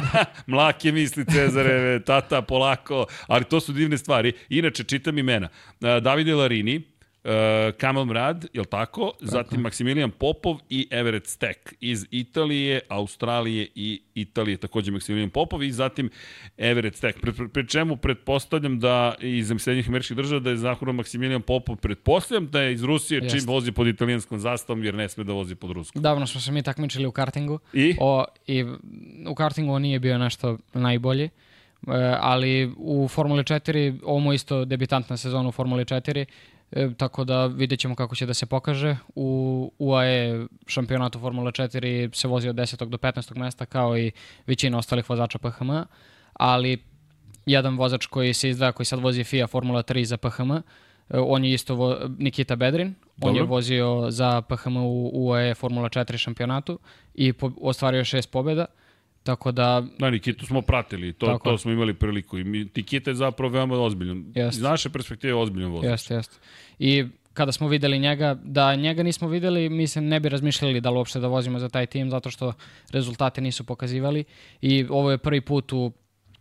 Mlake misli, Cezareve, tata, polako, ali to su divne stvari. Inače, čitam imena. Davide Larini, Uh, Kamal Mrad, je li tako? Zatim Maksimilijan Popov i Everett Steck iz Italije, Australije i Italije, takođe Maksimilijan Popov i zatim Everett Steck. Pre, pre, pre čemu pretpostavljam da iz Sjedinjenih Američkih Država da je zahodno Maksimilijan Popov, pretpostavljam da je iz Rusije Jest. čim vozi pod italijanskom zastavom jer ne sme da vozi pod ruskom. Davno smo se mi takmičili u kartingu. I? O, i u kartingu on nije bio nešto najbolji. E, ali u Formuli četiri, ovo mu isto debitantna sezona u Formuli četiri, E, tako da vidjet ćemo kako će da se pokaže. U U A E šampionatu Formula četiri se vozi od desetog do petnaestog mesta kao i većina ostalih vozača P H M, ali jedan vozač koji se izdvaja, koji sad vozi F I A Formula tri za P H M, on je isto vo, Nikita Bedrin. Dobro. On je vozio za P H M u U A E Formula četiri šampionatu i po, ostvario šest pobjeda. Tako da... Da, Nikitu smo pratili, to, to smo imali priliku. I Nikita je zapravo veoma ozbiljan. Jest. Iz naše perspektive ozbiljan vozač. Jeste, jeste. I kada smo videli njega, da njega nismo videli, mi se ne bi razmišljali da li uopšte da vozimo za taj tim, zato što rezultate nisu pokazivali. I ovo je prvi put u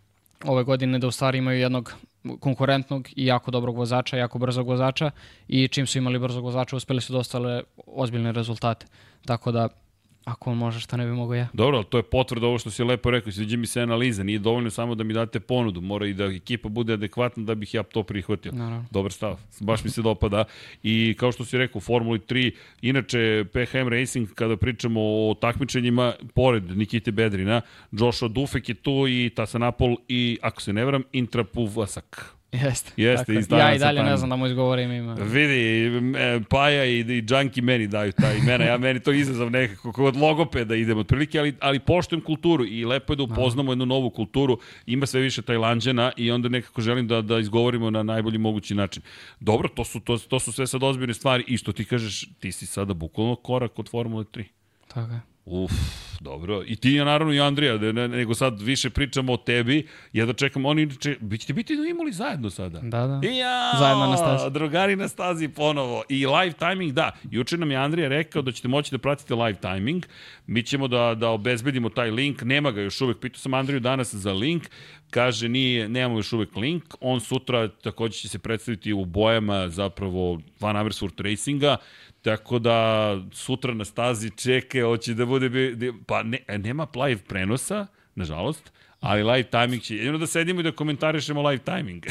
ove godine da u stvari imaju jednog konkurentnog i jako dobrog vozača, jako brzog vozača i čim su imali brzog vozača uspeli su da ostale ozbiljne rezultate. Tako da ako on može, šta ne bi mogo ja. Dobro, ali to je potvrda ovo što si lepo rekao, sviđa mi se analiza, nije dovoljno samo da mi date ponudu, mora i da ekipa bude adekvatna da bih ja to prihvatio. Naravno. Dobar stav, baš mi se dopada. I kao što si rekao, u Formuli tri, inače P H M Racing, kada pričamo o takmičenjima, pored Nikite Bedrina, Joshua Dufek je tu i Tasanapol i, ako se ne varam, Intrapuvasak. Jeste. Jeste, ja i dalje ne znam da mu izgovorim ima. Vidi, Paja i, i Junkie meni daju ta imena, ja meni to izazav nekako, kod logopeda idem otprilike, ali, ali poštujem kulturu i lepo je da upoznamo jednu novu kulturu, ima sve više Tajlanđana i onda nekako želim da, da izgovorimo na najbolji mogući način. Dobro, to su, to, to su sve sad ozbiljne stvari i što ti kažeš, ti si sada bukvalno korak od Formule tri. Tako je. Uf, dobro. I ti, naravno, i Andrija, ne, nego sad više pričamo o tebi. Ja da čekam, oni inače, ćete biti da imali zajedno sada? Da, da. I ja, zajedno na stazi. Drugari na stazi ponovo. I live timing, da. Juče nam je Andrija rekao da ćete moći da pratite live timing. Mi ćemo da, da obezbedimo taj link. Nema ga još uvek. Pitao sam Andriju danas za link. Kaže, nije, nemamo još uvek link. On sutra takođe će se predstaviti u bojama zapravo Van Amersfoort Racinga. Tako da sutra na stazi čeke, hoće da bude... Pa ne, nema live prenosa, nažalost, ali live timing će, jedino da sedimo i da komentarišemo live timing.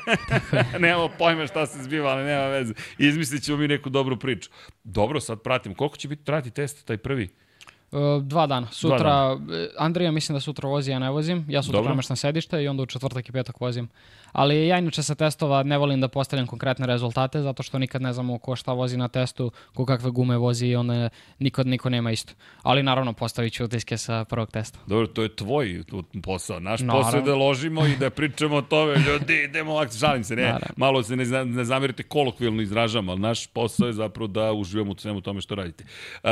Nemamo pojma šta se zbiva, ali nema veze. Izmislit ćemo mi neku dobru priču. Dobro, sad pratim. Koliko će biti trati test, taj prvi? Uh, dva dana. Sutra, dva dana. Andrija mislim da sutra vozi, ja ne vozim. Ja sutra premeštam sedište i onda u četvrtak i petak vozim. Ali ja inače sa testova ne volim da postavljam konkretne rezultate, zato što nikad ne znamo ko šta vozi na testu, ko kakve gume vozi i onda niko, niko nema isto. Ali naravno postavit ću utiske sa prvog testa. Dobro, to je tvoj posao. Naš naravno. Posao je da ložimo i da pričamo o tome. Ljudi, idemo, žalim se, ne, naravno. Malo se ne, ne zamerite, kolokvilno izražamo, ali naš posao je zapravo da uživamo u svemu tome što radite. Uh,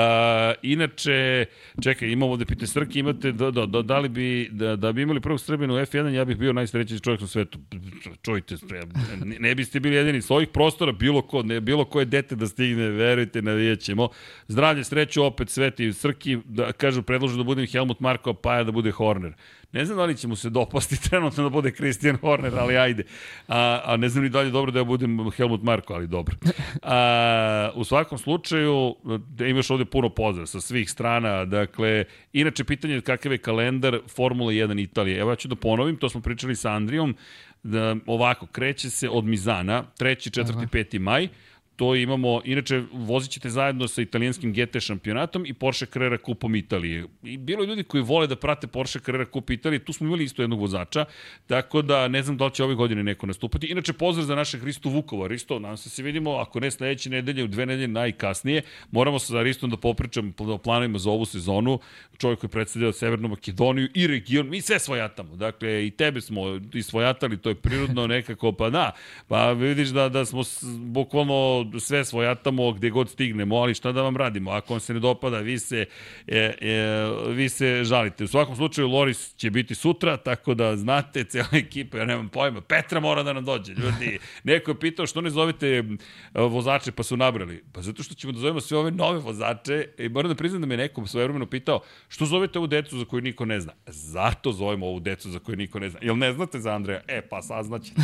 inače, čekaj, imamo ovde pitanje Srki, imate, da, da, da, da li bi, da, da bi imali prvog Srbina u F jedan, ja bih bio najsrećniji čovjek u svetu. Čujte, ne, ne biste bili jedini s ovih prostora, bilo ko, ne, bilo koje dete da stigne, verujte, navijat ćemo. Zdravlje, sreću, opet Sveti Srki, da kažu, predložu da budem Helmut Marko, pa ja da bude Horner. Ne znam da li će mu se dopasti trenutno da bude Christian Horner, ali ajde. A, a ne znam ni dalje dobro da ja budem Helmut Marko, ali dobro. A, u svakom slučaju, da imaš ovde puno pozdrav sa svih strana. Dakle, inače, pitanje je kakav je kalendar Formula jedan Italije. Evo ja ću da ponovim, to smo pričali sa Andrijom. Da, ovako, kreće se od Mizana, treći, četvrti, peti maj. To imamo, inače, vozit ćete zajedno sa italijanskim G T šampionatom i Porsche Carrera Kupom Italije. I bilo je ljudi koji vole da prate Porsche Carrera Kup Italije, tu smo imali isto jednog vozača, tako da ne znam da li će ove godine neko nastupati. Inače, pozdrav za našeg Ristu Vukova. Risto, nam se se vidimo, ako ne sledeće nedelje, u dve nedelje najkasnije, moramo sa Ristom da popričam o planovima za ovu sezonu. Čovjek koji predstavlja Severnu Makedoniju i region, mi sve svojatamo. Dakle, i tebe smo i svojatali, to je prirodno nekako, pa da, pa vidiš da, da smo bukvalno sve svojatamo gde god stignemo, ali šta da vam radimo? Ako vam se ne dopada, vi se, e, e, vi se žalite. U svakom slučaju, Loris će biti sutra, tako da znate, cijela ekipa, ja nemam pojma, Petra mora da nam dođe, ljudi. Neko je pitao što ne zovete vozače, pa su nabrali. Pa zato što ćemo da zovemo sve ove nove vozače, i moram da priznam da me neko svojevremeno pitao, što zovete ovu decu za koju niko ne zna? Zato zovemo ovu decu za koju niko ne zna. Jel ne znate za Andreja? E, pa saznaćete.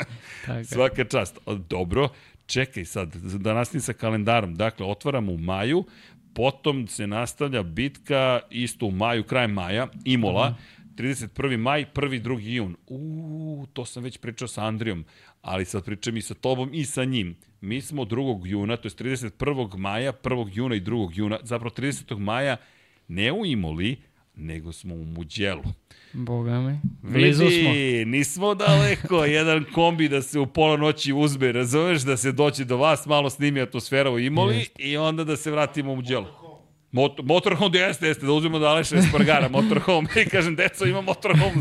Svaka čast. Dobro. Čekaj sad, da nastavim sa kalendarom. Dakle, otvaramo u maju, potom se nastavlja bitka isto u maju, krajem maja, Imola, trideset prvi maj, prvi drugi jun. Uuu, to sam već pričao sa Andrijom, ali sad pričam i sa tobom i sa njim. Mi smo drugog juna, to je trideset prvog maja, prvog juna i drugog juna, zapravo tridesetog maja, ne u Imoli, nego smo u Muđelu. Boga mi. Blizu smo. Vidi, nismo daleko. Jedan kombi da se u pola noći uzme, razumeš, da se doći do vas, malo snimi atmosfera u Imoli yes. I onda da se vratimo u Muđelu. Mot motorhome, jeste, jeste, da uzmemo da Aleša Espargara, motorhome, i kažem, deco, ima motorhome,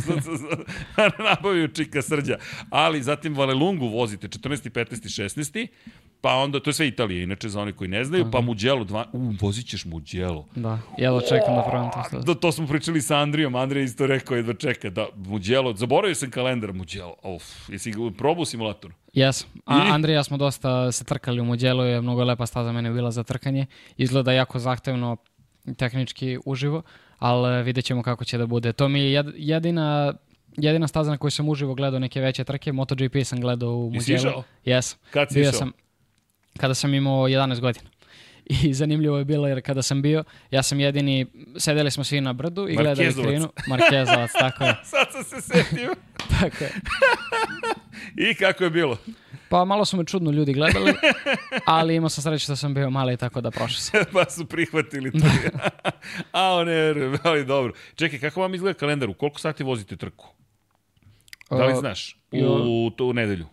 nabavio čika Srđa. Ali zatim Valelungu vozite četrnaesti, petnaesti, šesnaesti, pa onda, to je sve Italija, inače, za one koji ne znaju, pa Muđelo, dva, u, vozit ćeš Muđelo. Da, jedva čekam da probam to. Da, to smo pričali sa Andrijom, Andrija isto rekao, jedva čeka, da, Muđelo, zaboravio sam kalendar Muđelo, uf, jesi ga probao u simulatoru? Jes, a Andrija smo dosta se trkali u Muđelu, je mnogo lepa staza mene bila za trkanje, izgleda jako zahtevno tehnički uživo, ali vidjet ćemo kako će da bude. To mi je jedina, jedina staza na kojoj sam uživo gledao neke veće trke, MotoGP sam gledao u Muđelu. Jesi išao? Jes. Kad si išao? Sam, kada sam imao jedanaest godina. I zanimljivo je bilo jer kada sam bio, ja sam jedini, sedeli smo svi na brdu i gledali krinu. Markezovac, tako je. Sad sam se setio. Tako je. I kako je bilo? Pa malo su me čudno ljudi gledali, ali imao sam sreću da sam bio mali, tako da prošao sam. Pa su prihvatili to. A ne, ali dobro. Čekaj, kako vam izgleda kalendar? U koliko sati vozite trku? Da li znaš? U, u, u nedelju?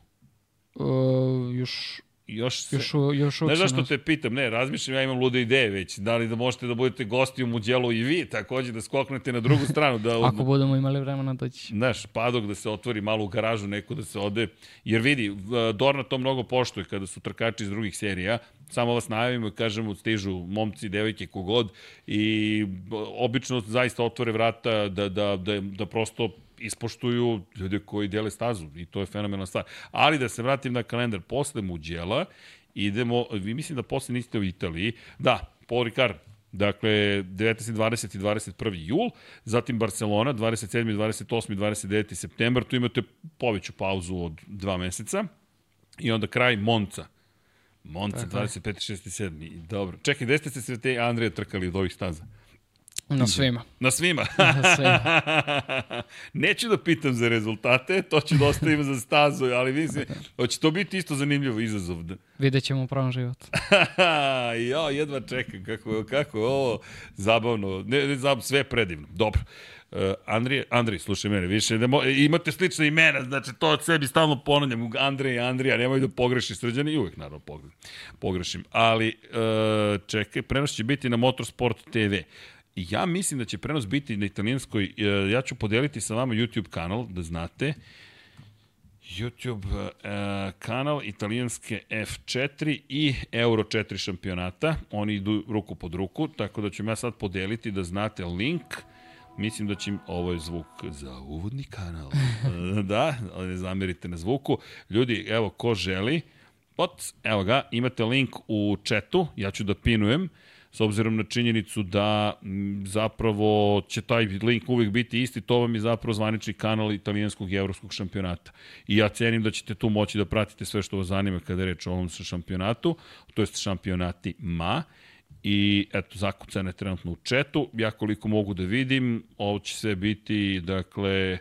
Uh, još... Još se... Još, još ne znaš što te pitam, ne, razmišljam, ja imam lude ideje već, da li da možete da budete gosti u Muđelu i vi, takođe da skoknete na drugu stranu. Da od... Ako budemo imali vremena doći. Znaš, padok da se otvori malo u garažu, neko da se ode, jer vidi, Dorna to mnogo poštuje kada su trkači iz drugih serija, samo vas najavimo i kažemo, stižu momci, devojke, kogod, i obično zaista otvore vrata da, da, da, da prosto ispoštuju ljude koji dele stazu i to je fenomenalna stvar. Ali da se vratim na kalendar, posle Muđela idemo, vi mislim da posle niste u Italiji, da, Paul Ricard, dakle devetnaesti, dvadeseti i dvadeset prvi jul, zatim Barcelona, dvadeset sedmi, dvadeset osmi, dvadeset deveti septembar, tu imate poveću pauzu od dva meseca i onda kraj Monca. Monca, dvadeset peti, šesti, sedmi Dobro. Čekaj, gde ste se sve te Andreje trkali od ovih staza? Na svima. Na svima? Na svima. Neću da pitam za rezultate, to ću da ostavim za stazu, ali mislim, hoće to biti isto zanimljivo izazov. Vidjet ćemo u pravom životu. Jo, jedva čekam, kako, kako je ovo zabavno, ne, ne zabavno, sve je predivno. Dobro. Uh, Andrije, Andrij, slušaj mene, više, ne mo, imate slične imena, znači to od sebi stalno ponavljam, Andrej i Andrija, nemoj da pogreši Srđani, i uvek naravno pogrešim, ali uh, čekaj, prenos će biti na Motorsport te ve. I ja mislim da će prenos biti na italijanskoj, uh, ja ću podeliti sa vama YouTube kanal, da znate, YouTube uh, kanal italijanske F četiri i Euro četiri šampionata, oni idu ruku pod ruku, tako da ću ja sad podeliti da znate link. Mislim da će im, ovo je zvuk za uvodni kanal, da, ne zamerite na zvuku. Ljudi, evo, ko želi, pot, evo ga, imate link u chatu, ja ću da pinujem, s obzirom na činjenicu da m, zapravo će taj link uvijek biti isti, to vam je zapravo zvanični kanal italijanskog i evropskog šampionata. I ja cenim da ćete tu moći da pratite sve što vas zanima kada je reč o ovom šampionatu, to je šampionatima. I eto, zakucane trenutno u chatu. Ja koliko mogu da vidim, ovo će sve biti, dakle,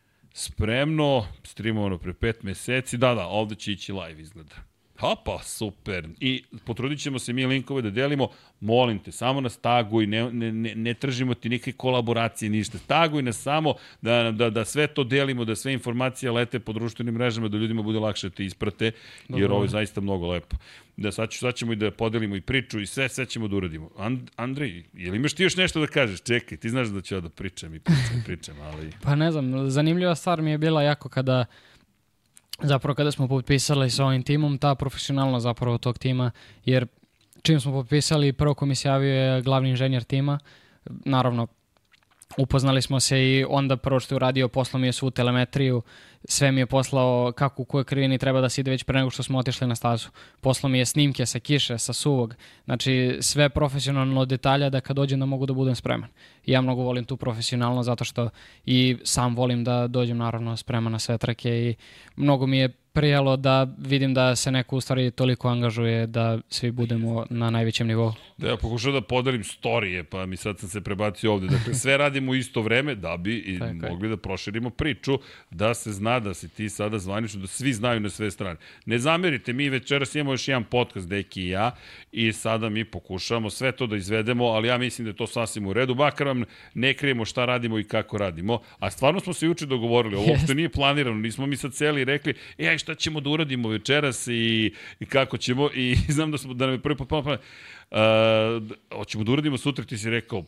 spremno, streamovano pre pet meseci. Da, da, ovde će ići live izgleda. Hopa, super. I potrudit ćemo se mi linkove da delimo. Molim te, samo nas taguj, ne, ne, ne, ne tržimo ti neke kolaboracije, ništa. Taguj nas samo da, da, da sve to delimo, da sve informacije lete po društvenim mrežama, da ljudima bude lakše da te isprate, jer Dobro. Ovo je zaista mnogo lepo. Da sad, ću, sad ćemo i da podelimo i priču i sve, sve ćemo da uradimo. And, Andrej, je li imaš ti još nešto da kažeš? Čekaj, ti znaš da ću ja da pričam i pričam, pričam, ali... Pa ne znam, zanimljiva stvar mi je bila jako kada... Zapravo kada smo potpisali sa ovim timom, ta profesionalna zapravo tog tima, jer čim smo potpisali, prvo ko mi se javio je glavni inženjer tima, naravno upoznali smo se i onda prvo što je uradio, poslao mi je svu telemetriju, sve mi je poslao kako u kojoj krivini treba da se ide već pre nego što smo otišli na stazu. Poslao mi je snimke sa kiše, sa suvog, znači sve profesionalno od detalja da kad dođem da mogu da budem spreman. I ja mnogo volim tu profesionalno zato što i sam volim da dođem naravno spreman na sve trke i mnogo mi je prijelo da vidim da se neko u stvari toliko angažuje da svi budemo na najvećem nivou. Da, ja pokušao da podelim storije, pa mi sad sam se prebacio ovde. Dakle, sve radimo u isto vreme da bi i mogli da proširimo priču, da se zna da si ti sada zvanično, da svi znaju na sve strane. Ne zamerite, mi večeras imamo još jedan podcast, Deki i ja, i sada mi pokušavamo sve to da izvedemo, ali ja mislim da je to sasvim u redu, makar vam ne krijemo šta radimo i kako radimo. A stvarno smo se juče dogovorili, ovo uopšte nije planirano, nismo mi sad celi i rekli, ej, šta ćemo da uradimo večeras i, i kako ćemo, i znam da, smo, da nam je prvi put pa, pa, uh, hoćemo da uradimo sutra, ti si rekao,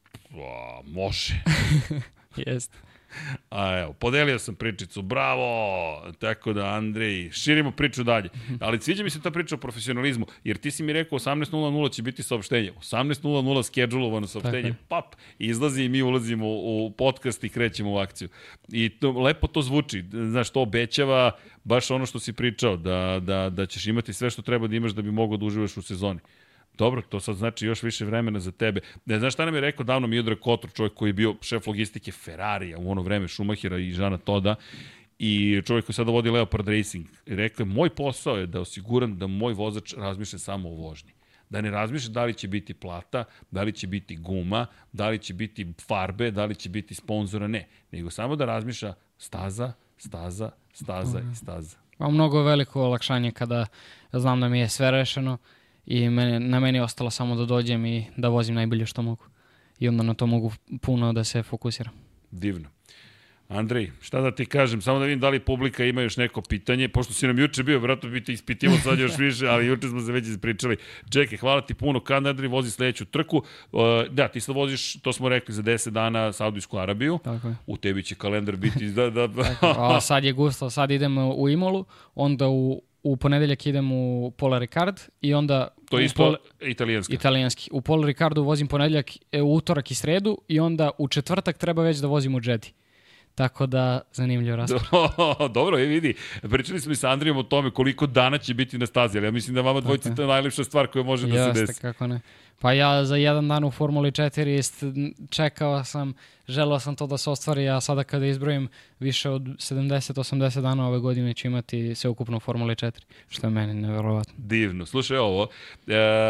može. Jeste. A evo, podelio sam pričicu, bravo, tako da Andrej, širimo priču dalje. Ali sviđa mi se ta priča o profesionalizmu, jer ti si mi rekao osamnaest nula nula će biti saopštenje, osamnaest nula nula skedžulovano saopštenje, pap, izlazi i mi ulazimo u podcast i krećemo u akciju. I to, lepo to zvuči, znaš, to obećava baš ono što si pričao, da, da, da ćeš imati sve što treba da imaš da bi mogao da uživaš u sezoni. Dobro, to sad znači još više vremena za tebe. Ne znaš šta nam je rekao davno Miodrag Kotor, čovjek koji je bio šef logistike Ferrarija u ono vreme, Schumachera i Žana Toda, i čovjek koji sada vodi Leopard Racing. Rekao je, moj posao je da osiguram da moj vozač razmišlja samo o vožnji. Da ne razmišlja da li će biti plata, da li će biti guma, da li će biti farbe, da li će biti sponzora, ne. Nego samo da razmišlja staza, staza, staza i staza. Ima mnogo veliko olakšanje kada znam da mi je sve rešeno, i mene, na meni je ostalo samo da dođem i da vozim najbolje što mogu. I onda na to mogu puno da se fokusiram. Divno. Andrej, šta da ti kažem, samo da vidim da li publika ima još neko pitanje, pošto si nam juče bio, vratno bi te ispitivo sad još više, ali juče smo se već ispričali. Čekaj, hvala ti puno, kad Andrej vozi sledeću trku, uh, da, ti sad voziš, to smo rekli, za deset dana Saudijsku Arabiju, tako je. U tebi će kalendar biti... da, da... A sad je gusto, sad idem u Imolu, onda u U ponedeljak idem u Paul Ricard i onda... To je isto Pol... italijanski. Italijanski. U Paul Ricardu vozim ponedeljak, u utorak i sredu i onda u četvrtak treba već da vozim u Jeddi. Tako da, zanimljivo raspravo. Dobro, je vidi. Pričali smo i sa Andrijom o tome koliko dana će biti na stazi, ali ja mislim da vama dvojica to je najlepša stvar koja može da se desi. Jeste, kako ne. Pa ja za jedan dan u Formuli četiri čekao sam, želeo sam to da se ostvari, a sada kada izbrojim više od sedamdeset osamdeset dana ove godine ću imati sveukupno u Formuli četiri, što je meni nevjerovatno. Divno. Slušaj ovo, e,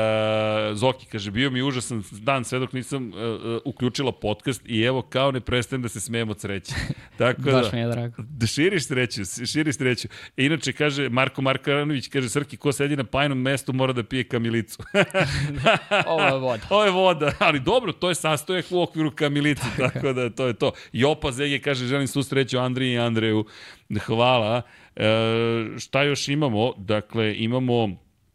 Zoki kaže, bio mi užasan dan sve dok nisam e, e, uključila podcast i evo kao ne prestajem da se smijem od sreće. Tako da, baš mi je drago. Da širiš sreću, širiš sreću. E, inače, kaže Marko Markaranović, kaže, Srki, ko sedi na pajnom mestu mora da pije kamilicu. Ovo je voda. Ovo je voda, ali dobro, to je sastojak u okviru kamilice, tako da to je to. Jopa Zege kaže, želim svu sreću Andriji i Andreju. Hvala. E, šta još imamo? Dakle, imamo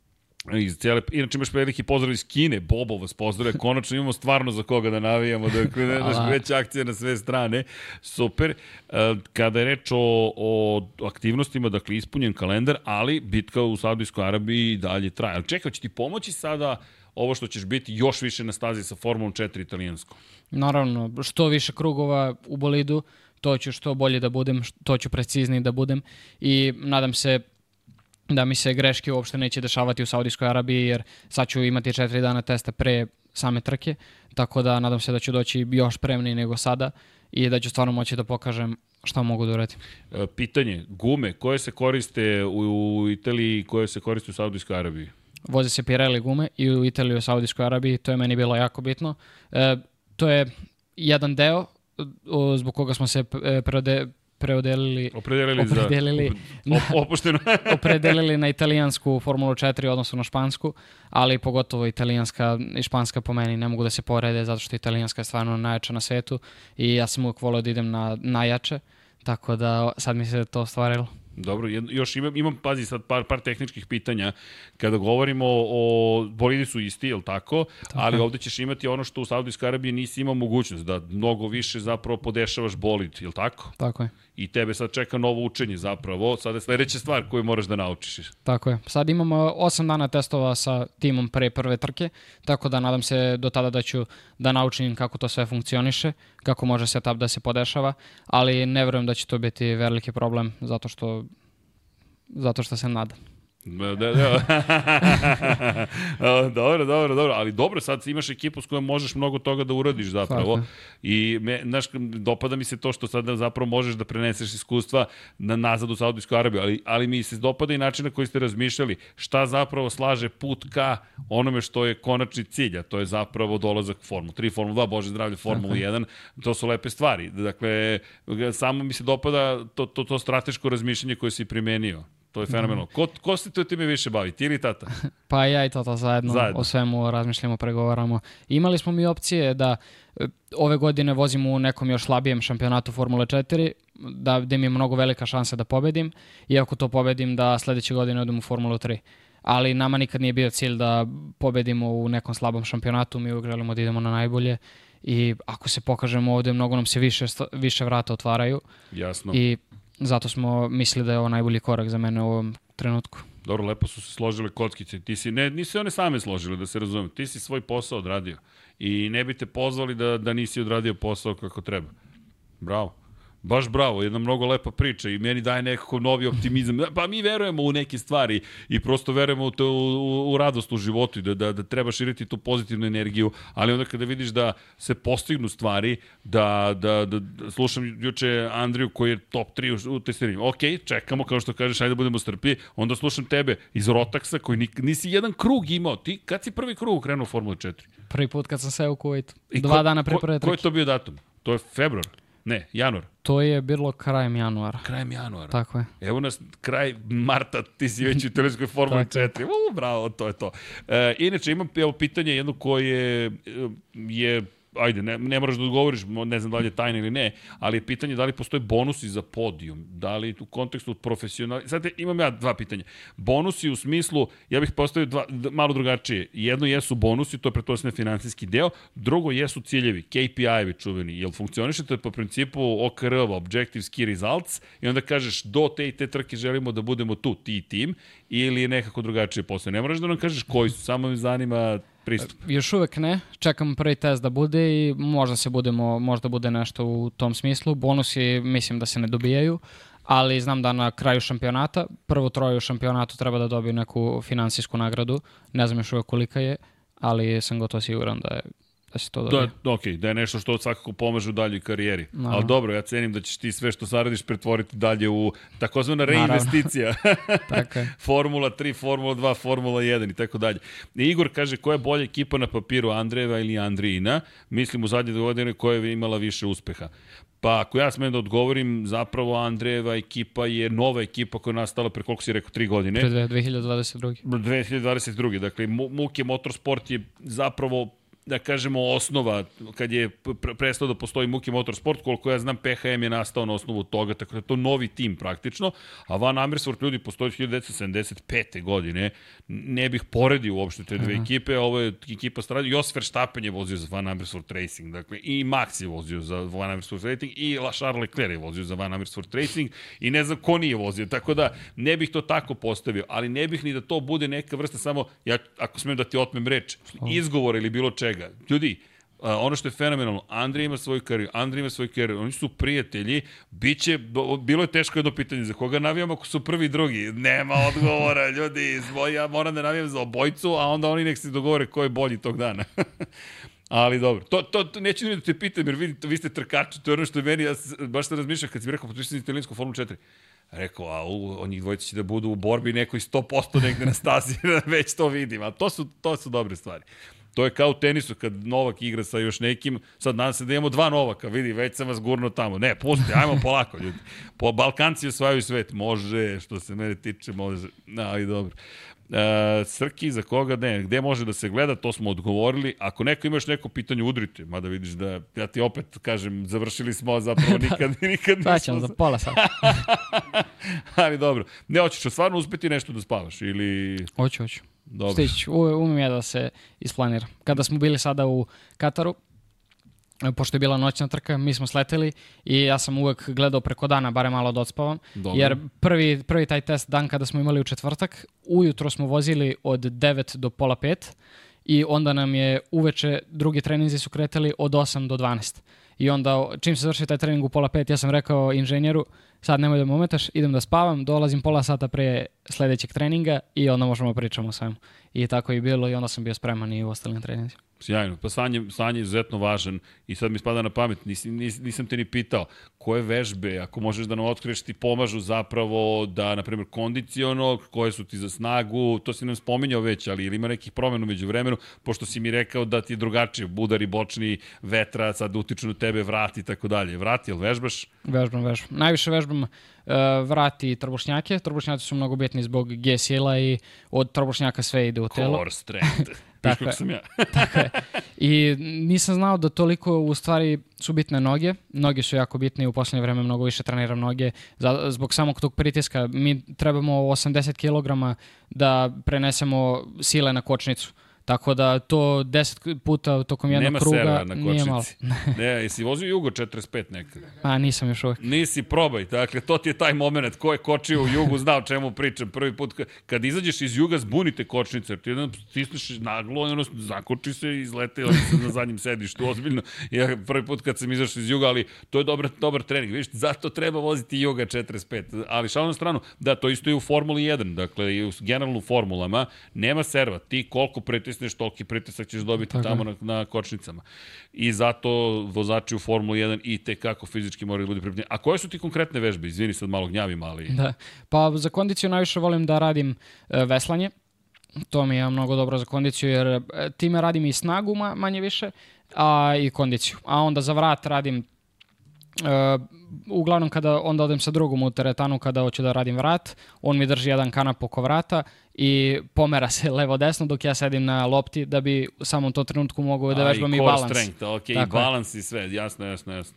iz cijele, inače imaš veliki pozdrav iz Kine, Bobo vas pozdravlja, konačno imamo stvarno za koga da navijamo, dakle, ne znaš, već akcija na sve strane, super. E, kada je reč o, o aktivnostima, dakle, ispunjen kalendar, ali bitka u Saudijskoj Arabiji dalje traje. Ali čekaj, će ti pomoći sada ovo što ćeš biti još više na stazi sa Formulom četiri italijanskom? Naravno, što više krugova u bolidu, to ću što bolje da budem, to ću precizniji da budem i nadam se da mi se greške uopšte neće dešavati u Saudijskoj Arabiji, jer sad ću imati četiri dana testa pre same trke, tako da nadam se da ću doći još spremniji nego sada i da ću stvarno moći da pokažem šta mogu da uradim. Pitanje, gume koje se koriste u Italiji i koje se koriste u Saudijskoj Arabiji? Voze se Pirelli gume i u Italiji i u Saudijskoj Arabiji, to je meni bilo jako bitno. E, to je jedan deo o, zbog koga smo se preode, preodelili, opredelili, opredelili, za, op, opušteno. opredelili na italijansku Formulu četiri, odnosno na špansku, ali pogotovo italijanska i španska po meni ne mogu da se porede, zato što italijanska je stvarno najjača na svetu i ja sam uvijek volio da idem na najjače, tako da sad mi se to ostvarilo. Dobro, još imam, imam pazi sad par, par tehničkih pitanja. Kada govorimo o, bolidi su isti, je li tako? tako? Ali ovde ćeš imati ono što u Saudijskoj Arabiji nisi imao mogućnost, da mnogo više zapravo podešavaš bolid, je li tako? Tako je. I tebe sad čeka novo učenje zapravo, sada je sledeća stvar koju moraš da naučiš. Tako je. Sad imamo osam dana testova sa timom pre prve trke, tako da nadam se do tada da ću da naučim kako to sve funkcioniše, kako može setup da se podešava, ali ne verujem da će to biti veliki problem, zato što, zato što se nadam. Da, da. dobro, dobro, dobro, ali dobro, sad imaš ekipu s kojom možeš mnogo toga da uradiš zapravo. Tako. I me, znaš, dopada mi se to što sad zapravo možeš da preneseš iskustva na nazad u Saudijsku Arabiju, ali, ali mi se dopada i način na koji ste razmišljali šta zapravo slaže put ka onome što je konačni cilj, a to je zapravo dolazak Formula tri, Formula dva, Bože zdravlje, Formula jedan, to su lepe stvari. Dakle, samo mi se dopada to, to, to strateško razmišljanje koje si primenio. To je fenomenalno. Ko, ko se to time više bavi? Ti ili tata? Pa ja i tata zajedno, zajedno. O svemu razmišljamo, pregovaramo. Imali smo mi opcije da ove godine vozimo u nekom još slabijem šampionatu Formule četiri, da, da mi je mnogo velika šansa da pobedim, i ako to pobedim da sledeće godine odem u Formulu tri. Ali nama nikad nije bio cilj da pobedimo u nekom slabom šampionatu, mi uvijek želimo da idemo na najbolje i ako se pokažemo ovde, mnogo nam se više, više vrata otvaraju. Jasno. I zato smo mislili da je ovo najbolji korak za mene u ovom trenutku. Dobro, lepo su se složile kockice. Ti si, ne, nisi one same složile, da se razumem. Ti si svoj posao odradio. I ne bi te pozvali da, da nisi odradio posao kako treba. Bravo. Baš bravo, jedna mnogo lepa priča i meni daje nekako novi optimizam. Pa mi verujemo u neke stvari i prosto verujemo u, to, u, u radost u životu i da, da, da treba širiti tu pozitivnu energiju, ali onda kada vidiš da se postignu stvari, da, da, da, da slušam juče Andriju koji je top tri u, u testiranju. Ok, čekamo, kao što kažeš, ajde da budemo strpi, onda slušam tebe iz Rotaxa koji nik, nisi jedan krug imao. Ti, kad si prvi krug krenuo u Formulu četiri? Prvi put kad sam seo u Kuvajtu. Dva ko, dana pre prve trke. Koji je to bio datum? To je februar? Ne, januar. To je bilo krajem januara. Krajem januara. Tako je. Evo nas, kraj marta, ti si već u italijanskoj Formuli četiri. U, bravo, to je to. E, inače, imam evo, pitanje jedno koje je, ajde, ne, ne moraš da odgovoriš, ne znam da li je tajna ili ne, ali je pitanje da li postoje bonusi za podijum, da li u kontekstu profesionalni... Sad imam ja dva pitanja. Bonusi u smislu, ja bih postavio dva, malo drugačije. Jedno jesu bonusi, to je pretpostavljeno finansijski deo, drugo jesu ciljevi, K P I-evi čuveni. Jel funkcionišete po principu O K R-ova, Objective Key Results, i onda kažeš do te i te trke želimo da budemo tu, ti i tim, ili je nekako drugačije postoje. Ne moraš da nam kažeš koji su, samo me zanima pristup. Još uvek ne, čekam prvi test da bude i možda se budemo, možda bude nešto u tom smislu. Bonusi mislim da se ne dobijaju, ali znam da na kraju šampionata, prvo troje u šampionatu treba da dobiju neku finansijsku nagradu, ne znam još uvek kolika je, ali sam gotovo siguran da je da se to dobije. Da, ok, da je nešto što svakako pomaže u daljoj karijeri. No. Ali dobro, ja cenim da ćeš ti sve što zaradiš pretvoriti dalje u takozvana reinvesticija. Formula tri, Formula dva, Formula jedan i tako dalje. I Igor kaže koja je bolja ekipa na papiru, Andrejeva ili Andrijina? Mislim u zadnje godine koja je imala više uspeha. Pa ako ja smem da odgovorim, zapravo Andrejeva ekipa je nova ekipa koja je nastala pre koliko si rekao, tri godine. Pre dve hiljade dvadeset druge. dve hiljade dvadeset druge. Dakle, Muke Motorsport je zapravo da kažemo osnova kad je prestao da postoji Muki Motorsport, koliko ja znam P H M je nastao na osnovu toga, tako da je to novi tim praktično, a Van Amersfoort ljudi postoji od hiljadu devetsto sedamdeset pete. godine, ne bih poredio uopšte te dve uh -huh. ekipe, ovo je ekipa strada, Jos Verstappen je vozio za Van Amersfoort Racing, dakle i Max je vozio za Van Amersfoort Racing i Charles Leclerc je vozio za Van Amersfoort Racing i ne znam ko nije vozio, tako da ne bih to tako postavio, ali ne bih ni da to bude neka vrsta samo, ja, ako smijem da ti otmem reč, izgovor ili bilo čega. Ljudi, ono što je fenomenalno, Andrej ima svoju karijeru, Andrej ima svoju karijeru, oni su prijatelji, biće, bilo je teško jedno pitanje, za koga navijam ako su prvi i drugi? Nema odgovora, ljudi, ja moram da navijam za obojcu, a onda oni nek se dogovore ko je bolji tog dana. Ali dobro, to, to, to neću da te pitam, jer vidite, vi ste trkači, to je ono što je meni, ja baš sam razmišljam kad si mi rekao, potpišati italijansku Formulu četiri. Rekao, a u, njih dvojica će da budu u borbi nekoj sto posto negde na stazi, već to vidim, a to su, to su dobre stvari. To je kao u tenisu, kad Novak igra sa još nekim, sad nadam se da imamo dva Novaka, vidi, već sam vas gurno tamo. Ne, pusti, ajmo polako, ljudi. Po Balkanci osvajaju svet, može, što se mene tiče, može, ali dobro. E, Srki, za koga ne, gde može da se gleda, to smo odgovorili. Ako neko imaš neko pitanje, udrite, mada vidiš da, ja ti opet kažem, završili smo, zapravo nikad, nikad nismo. Daćemo za pola sata. Ali dobro, ne hoćeš stvarno uspeti nešto da spavaš ili... Hoću, hoću. Stić, umim ja da se isplaniram. Kada smo bili sada u Kataru, pošto je bila noćna trka, mi smo sleteli i ja sam uvek gledao preko dana, bare malo da odspavam. Dobro. Jer prvi, prvi taj test dan kada smo imali u četvrtak, ujutro smo vozili od devet do pola pet i onda nam je uveče drugi treninzi su kretali od osam do dvanaest. I onda čim se završi taj trening u pola pet, ja sam rekao inženjeru, sad nemoj da me ometaš, idem da spavam, dolazim pola sata pre sledećeg treninga i onda možemo pričamo o svemu. I tako je bilo i onda sam bio spreman i u ostalim treninzima. Sjajno, pa sanje, sanje je izuzetno važan i sad mi spada na pamet, nis, nis, nisam te ni pitao, koje vežbe, ako možeš da nam otkriješ, ti pomažu zapravo da, na primjer, kondiciono, koje su ti za snagu, to si nam spominjao već, ali ili ima nekih promjena među vremenu, pošto si mi rekao da ti je drugačije, udari bočni, vetra, sad utiču na tebe, vrati i tako dalje. Vrati, jel vežbaš? Vežbam, vežbam. Najviše vežbam uh, vrati i trbušnjake. Trbušnjaci su mnogo bitni zbog G sila i od trbušnjaka sve ide u telo. Core strength. Tako je. Sam ja. Tako je. I nisam znao da toliko u stvari su bitne noge. Noge su jako bitne i u posljednje vreme mnogo više treniram noge. Zbog samog tog pritiska mi trebamo osamdeset kilograma da prenesemo sile na kočnicu. Tako da to deset puta tokom jednog Nema kruga serva na nije malo. Ne, jesi vozio Jugo četrdeset pet nekada? A, nisam još uvijek. Nisi, probaj. Dakle, to ti je taj moment. Ko je kočio u Jugu, zna o čemu pričam. Prvi put, kad izađeš iz Juga, zbunite kočnice. Jer ti jedan stisneš naglo, ono, zakoči se i izlete na zadnjem sedištu. Ozbiljno. Ja prvi put kad sam izašao iz Juga, ali to je dobar, dobar trening. Vidiš, zato treba voziti Juga četrdeset pet. Ali šalno na stranu, da, to isto je u Formuli jedan. Dakle, i u generalnu formulama nema serva. Ti koliko pritisneš, toliki pritisak ćeš dobiti tako tamo na, na kočnicama. I zato vozači u Formuli jedan i tekako fizički moraju da budu pripremljeni. A koje su ti konkretne vežbe? Izvini, sad malo gnjavim, ali... Da. Pa za kondiciju najviše volim da radim e, veslanje. To mi je mnogo dobro za kondiciju, jer e, time radim i snagu ma, manje više, a i kondiciju. A onda za vrat radim Uh, uglavnom kada onda odem sa drugom u teretanu kada hoću da radim vrat, on mi drži jedan kanap oko vrata i pomera se levo-desno dok ja sedim na lopti da bi u samom tom trenutku mogu da vežbam i, i balans. Strength, okay, i balans i sve, jasno, jasno, jasno.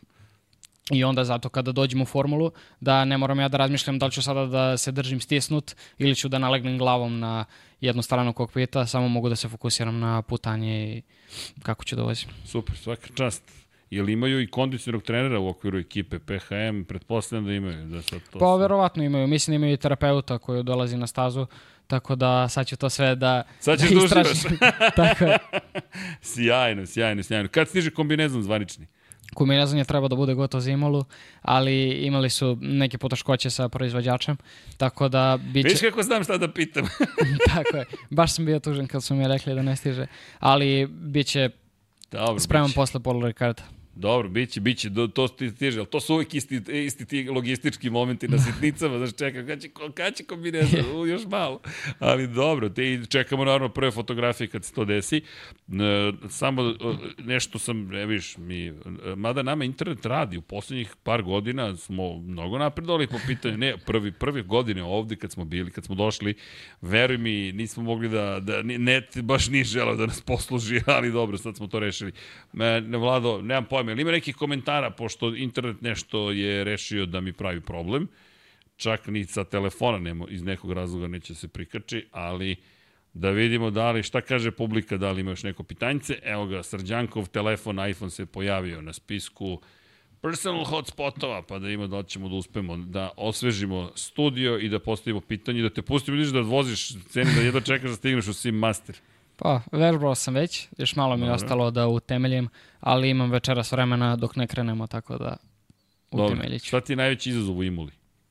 I onda zato kada dođem u formulu da ne moram ja da razmišljam da li ću sada da se držim stisnut ili ću da nalegnem glavom na jednu stranu kokpita, samo mogu da se fokusiram na putanje i kako ću da vozim. Super, svaka čast. Jel imaju i kondicionog trenera u okviru ekipe P H M? Pretpostavljam da imaju. Da sad to pa sve... verovatno imaju. Mislim da imaju i terapeuta koji dolazi na stazu, tako da sad ću to sve da sad ćeš da uživaš. Tako je. Sjajno, sjajno, sjajno. Kad stiže kombinezon zvanični? Kombinezanje treba da bude gotovo za Imolu, ali imali su neke poteškoće sa proizvođačem, tako da biće... Viš kako znam šta da pitam. Tako je, baš sam bio tužen kad su mi rekli da ne stiže, ali biće Dobro, spreman biće. posle Paul Ricarda. Dobro, biće, biće, do, to ti stiže, ali to su uvijek isti, isti ti logistički momenti na sitnicama, znaš, čekam, kad će, kad će kombinezan, u, još malo. Ali dobro, te čekamo naravno prve fotografije kad se to desi. E, samo nešto sam, ne viš, mi, mada nama internet radi, u poslednjih par godina smo mnogo napredovali po pitanju, ne, prvi, prve godine ovde kad smo bili, kad smo došli, veruj mi, nismo mogli da, da net baš nije želeo da nas posluži, ali dobro, sad smo to rešili. Me, ne, Vlado, nemam pojma, ali ima nekih komentara, pošto internet nešto je rešio da mi pravi problem, čak ni sa telefona nemo, iz nekog razloga neće se prikači, ali da vidimo da li, šta kaže publika, da li ima još neko pitanjce. Evo ga, Srđankov telefon, iPhone se pojavio na spisku personal hotspotova, pa da ima da ćemo da uspemo da osvežimo studio i da postavimo pitanje, da te pustimo, vidiš da voziš ceni, da jedno čekaš da stigneš u Sim Master. Pa, vežbao sam već, još malo mi je ostalo da utemeljim, ali imam večeras vremena dok ne krenemo, tako da utemeljit ću. Šta ti je najveći izazov u Imoli?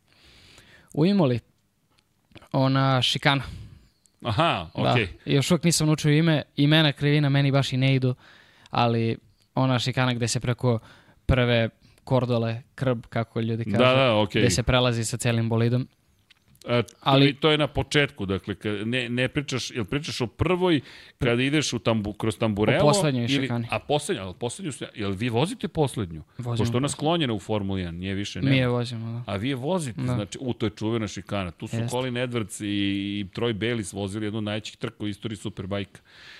U Imoli, ona šikana. Aha, okej. Da, još uvijek nisam naučio ime, imena krivina meni baš i ne idu, ali ona šikana gde se preko prve kordole, krb, kako ljudi kažu, Da, da, okej. gde se prelazi sa celim bolidom. E, ali to je na početku, dakle, ne, ne pričaš, jel pričaš o prvoj kada ideš u tambu, kroz tamburelo? O poslednjoj šikani. A poslednja, ali poslednju, jel vi vozite poslednju? Vozimo. Pošto ona sklonjena u Formuli jedan, nije više nema. Mi je vozimo, da. A vi je vozite, Da. znači, u, to je čuvena šikana. Tu su Jeste. Colin Edwards i, i Troy Bayliss vozili jednu od najvećih trka u istoriji Superbike.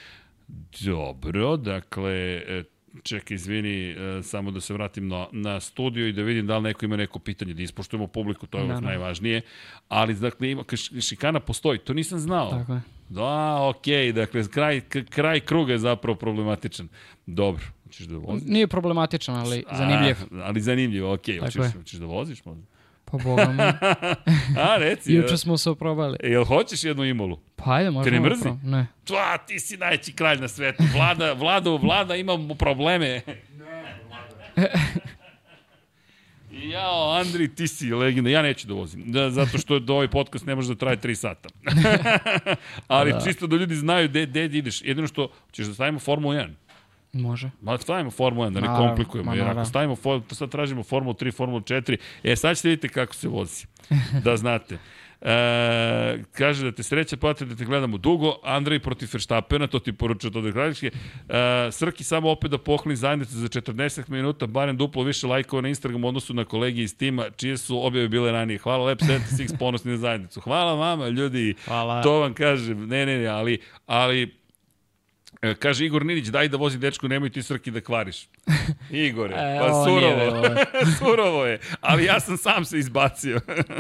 Dobro, dakle, e, čekaj, izvini, e, samo da se vratim na, na studio i da vidim da li neko ima neko pitanje, da ispoštujemo publiku, to je Da, da. najvažnije. Ali, dakle, ima, k- šikana postoji, to nisam znao. Tako je. Da, okej, dakle, kraj, k- kraj kruga je zapravo problematičan. Dobro, hoćeš da voziš? Nije problematičan, ali zanimljiv. A, ali zanimljivo, okej, Tako hoćeš, je. hoćeš da voziš možda? Pa boga mi. A, reci. Juče smo se oprobali. E, jel hoćeš jednu Imolu? Pa ajde, možemo. Te ne mrzi? opro- Ne. Tva, ti si najveći kralj na svetu. Vlada, Vlada, Vlada, imam probleme. Jao, Andri, ti si legenda. Ja neću da vozim, da, zato što da ovaj podcast ne može da traje tri sata. Ali Da. čisto da ljudi znaju gde, gde ideš. Jedino što, ćeš da stavimo Formulu jedan. Može. Ma stavimo Formulu jedan, da ne Naravno, komplikujemo. ma Jer ako naravno. stavimo, for- sad tražimo Formulu tri, Formulu četiri, e sad ćete vidite kako se vozi. Da znate. E, kaže da te sreće plati da te gledamo dugo, Andrej protiv Verstappena, to ti poručuje to da gradičke. E, Srki samo opet da pohvali zajednicu za četrdeset minuta, barem duplo više lajkova na Instagramu u odnosu na kolegi iz tima, čije su objave bile ranije. Hvala Lab sedamdeset šest, ponosni na zajednicu. Hvala vama, ljudi. Hvala. To vam kažem. Ne, ne, ne, ali, ali E, kaže Igor Ninić, daj da vozi dečku, nemoj ti Srki da kvariš. Igore, E, pa ovo nije surovo. bilo. Surovo je, ali ja sam sam se izbacio.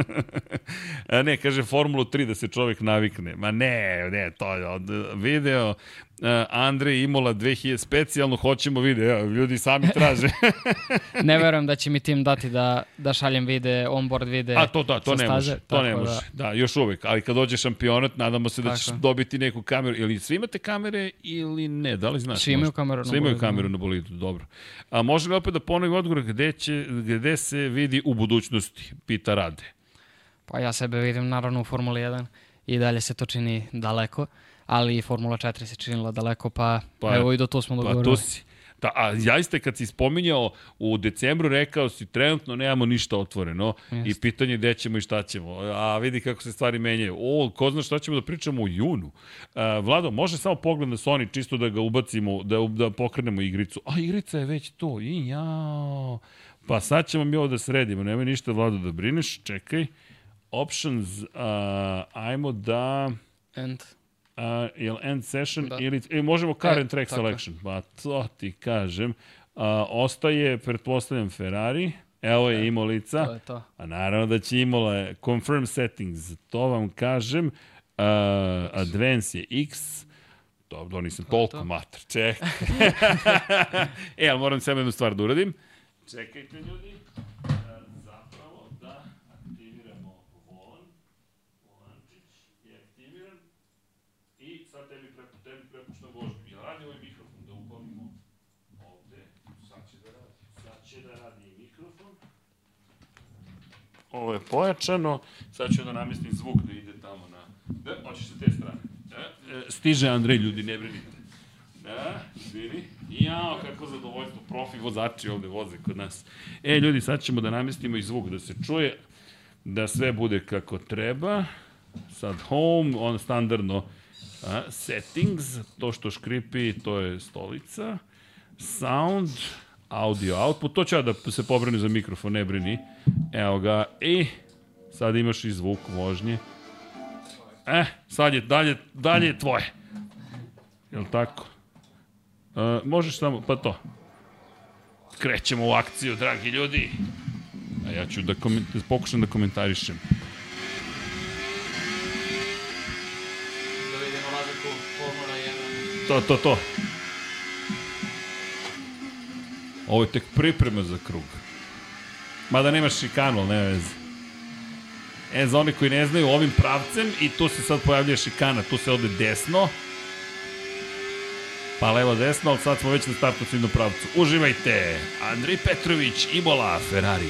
A ne, kaže Formulu tri da se čovjek navikne. Ma ne, ne, to je od video. Uh, Andrej Imola dve hiljade, specijalno hoćemo video, evo, ljudi sami traže. Ne verujem da će mi tim dati da, da šaljem vide, onboard vide. A to da, to sa ne staze, može. To ne tako može. da- Da, još uvek. Ali kad dođe šampionat, nadamo se da Tako ćeš je. dobiti neku kameru. Ili svi imate kamere ili ne? Da li znaš? Svi imaju možda? kameru na Svi imaju bolidu, kameru da. na bolidu, dobro. A može li opet da ponovim odgovor gde, će, gde se vidi u budućnosti? Pita Rade. Pa ja sebe vidim naravno u Formuli jedan i dalje se to čini daleko, ali i Formula četiri se činila daleko, pa, Pa- evo i do tu smo Pa dogovorili. tu si. Da, a zaista kad si spominjao u decembru, rekao si trenutno nemamo ništa otvoreno Jeste. i pitanje je gde ćemo i šta ćemo. A vidi kako se stvari menjaju. O, ko zna šta ćemo da pričamo u junu. A, Vlado, može samo pogled na Sony čisto da ga ubacimo, da, da pokrenemo igricu. A igrica je već to. I jao. Pa sad ćemo mi ovo da sredimo. Nemoj ništa, Vlado, da brineš. Čekaj. Options, a, ajmo da... And, Uh, jel end session Da. ili e, možemo current E, track tako je. selection. Pa to ti kažem. Uh, ostaje, pretpostavljam, Ferrari. Evo je Imolica. to je to. A naravno da će Imola confirm settings. To vam kažem. Uh, advance je X. Dobro, nisam toliko to. mater. Čekaj. e, ali moram samo jednu stvar da uradim. Čekajte, ljudi. Uh, zapravo da aktiviramo volan. Volančić je aktiviran. I sad tebi, preko, tebi prepuštam vožnju. Jel radi ovaj mikrofon da upalimo ovde? Sad će da radi. Sad ovo je pojačano, sad ću da namestim zvuk da ide tamo na... Da, hoćeš sa te strane. Da, e, stiže Andrej, ljudi, ne brinite. Da, izvini. Jao, kako zadovoljstvo, profi vozači ovde voze kod nas. E, ljudi, sad ćemo da namestimo i zvuk, da se čuje, da sve bude kako treba. Sad home, on standardno a, settings, to što škripi, to je stolica. Sound, audio output, to ću ja da se pobranim za mikrofon, ne brini. Evo ga, i sad imaš i zvuk vožnje. E, sad je dalje, dalje je tvoje. Jel' tako? Uh, možeš samo, pa to. Krećemo u akciju, dragi ljudi. A ja ću da, koment, da pokušam da komentarišem. Da vidimo razliku Formula jedan. To, to, to. Ovo je tek priprema za krug. Mada nemaš šikanu, ali nema veze. E, za oni koji ne znaju, ovim pravcem, i tu se sad pojavlja šikana, tu se ode desno, pa levo desno, ali sad smo već na startnom ciljnom pravcu. Uživajte! Andrej Petrović, Imola, Ferrari.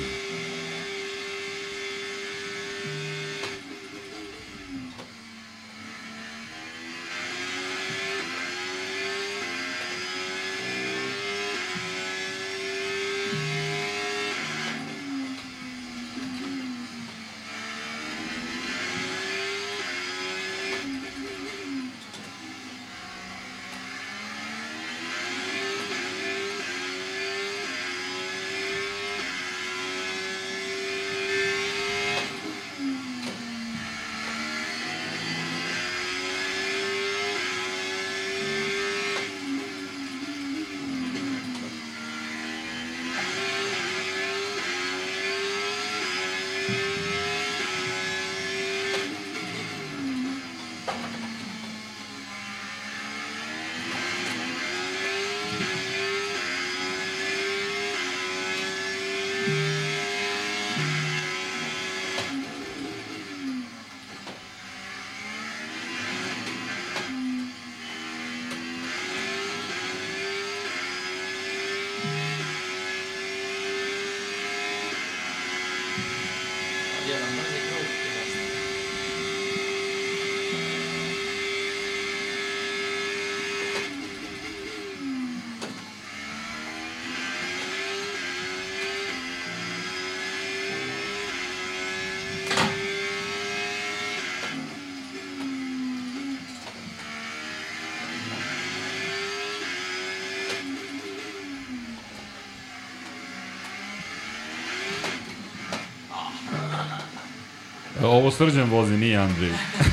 Ovo Srđan vozi, nije Andrej.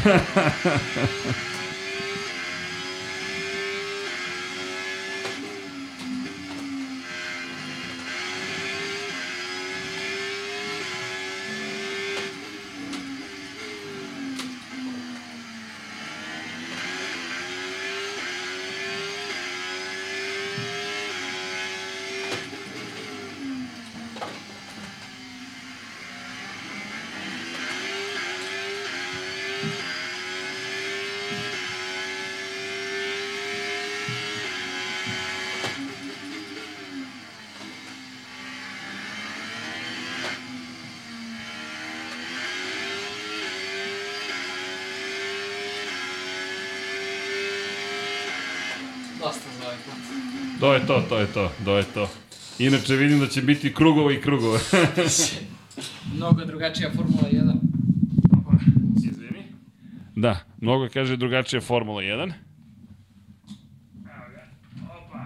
Dosta za ovaj put. To je to, to je to, to je to. Inače vidim da će biti krugova i krugova. Mnogo drugačija Formula jedan. Izvini. Da, mnogo kaže drugačija Formula jedan. Evo ga, opa.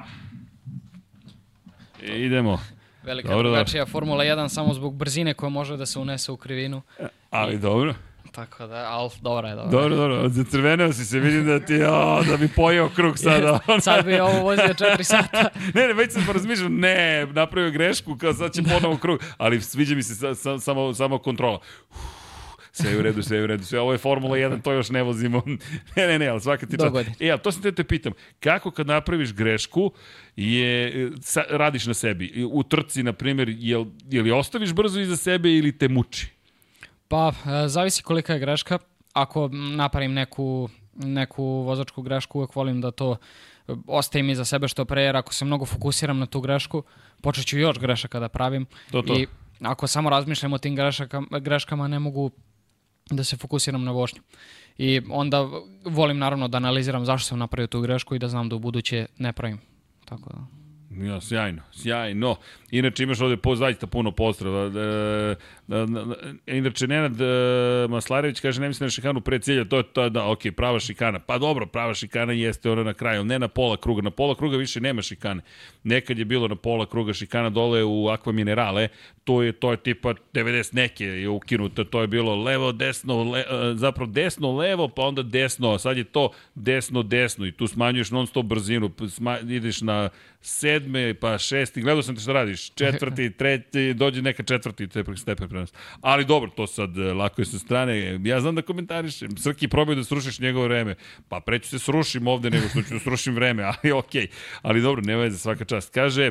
E, idemo. Velika dobro, drugačija Formula jedan samo zbog brzine koja može da se unese u krivinu. Ali dobro. Tako da, ali dobro je, dobro. Dobro, dobro, zacrveneo si se, vidim da ti, o, da bi pojeo krug sada. Sad bi ovo vozio četiri sata. Ne, ne, već sam razmišljao, ne, napravio grešku, kao sad će ponovo krug, ali sviđa mi se sa, sa, samo, samo kontrola. Uf, sve je u redu, sve je u redu, sve, ovo je Formula jedan, to još ne vozimo. Ne, ne, ne, ali svaka ti čast. E, ali to sam te te pitam, kako kad napraviš grešku, je, sa, radiš na sebi, u trci, na primjer, je, je li ostaviš brzo iza sebe ili te muči? Pa, zavisi kolika je greška. Ako napravim neku, neku vozačku grešku, uvek volim da to ostavim iza sebe što pre, jer ako se mnogo fokusiram na tu grešku, počet ću još grešaka da pravim. To, to. I ako samo razmišljam o tim grešakama, greškama, ne mogu da se fokusiram na vožnju. I onda volim naravno da analiziram zašto sam napravio tu grešku i da znam da u buduće ne pravim. Tako da... Ja, sjajno, sjajno. Inače imaš ovde po, zaista puno pozdrava. E, da, da, inače, Nenad e, Maslarević kaže, ne mislim na šikanu pre cilja, to je to, da, ok, prava šikana. Pa dobro, prava šikana jeste ona na kraju, ne na pola kruga. Na pola kruga više nema šikane. Nekad je bilo na pola kruga šikana dole u Aqua Minerale, to je, to je tipa devedeset neke je ukinuto, to je bilo levo, desno, le, zapravo desno, levo, pa onda desno, a sad je to desno, desno i tu smanjuješ non stop brzinu, sma, ideš na sedme, pa šesti, gledao sam te šta radiš, četvrti, treći, dođe neka četvrti stepen prenos. Ali dobro, to sad lako je sa strane, ja znam da komentarišem, Srki probaju da srušiš njegovo vreme, pa preću se srušim ovde nego što ću da srušim vreme, ali okej, okay. Ali dobro, nema veze, svaka čast. Kaže,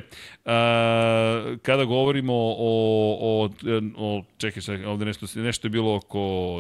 a, kada govorimo o, o, o čekaj, čekaj, ovde nešto, nešto je bilo oko,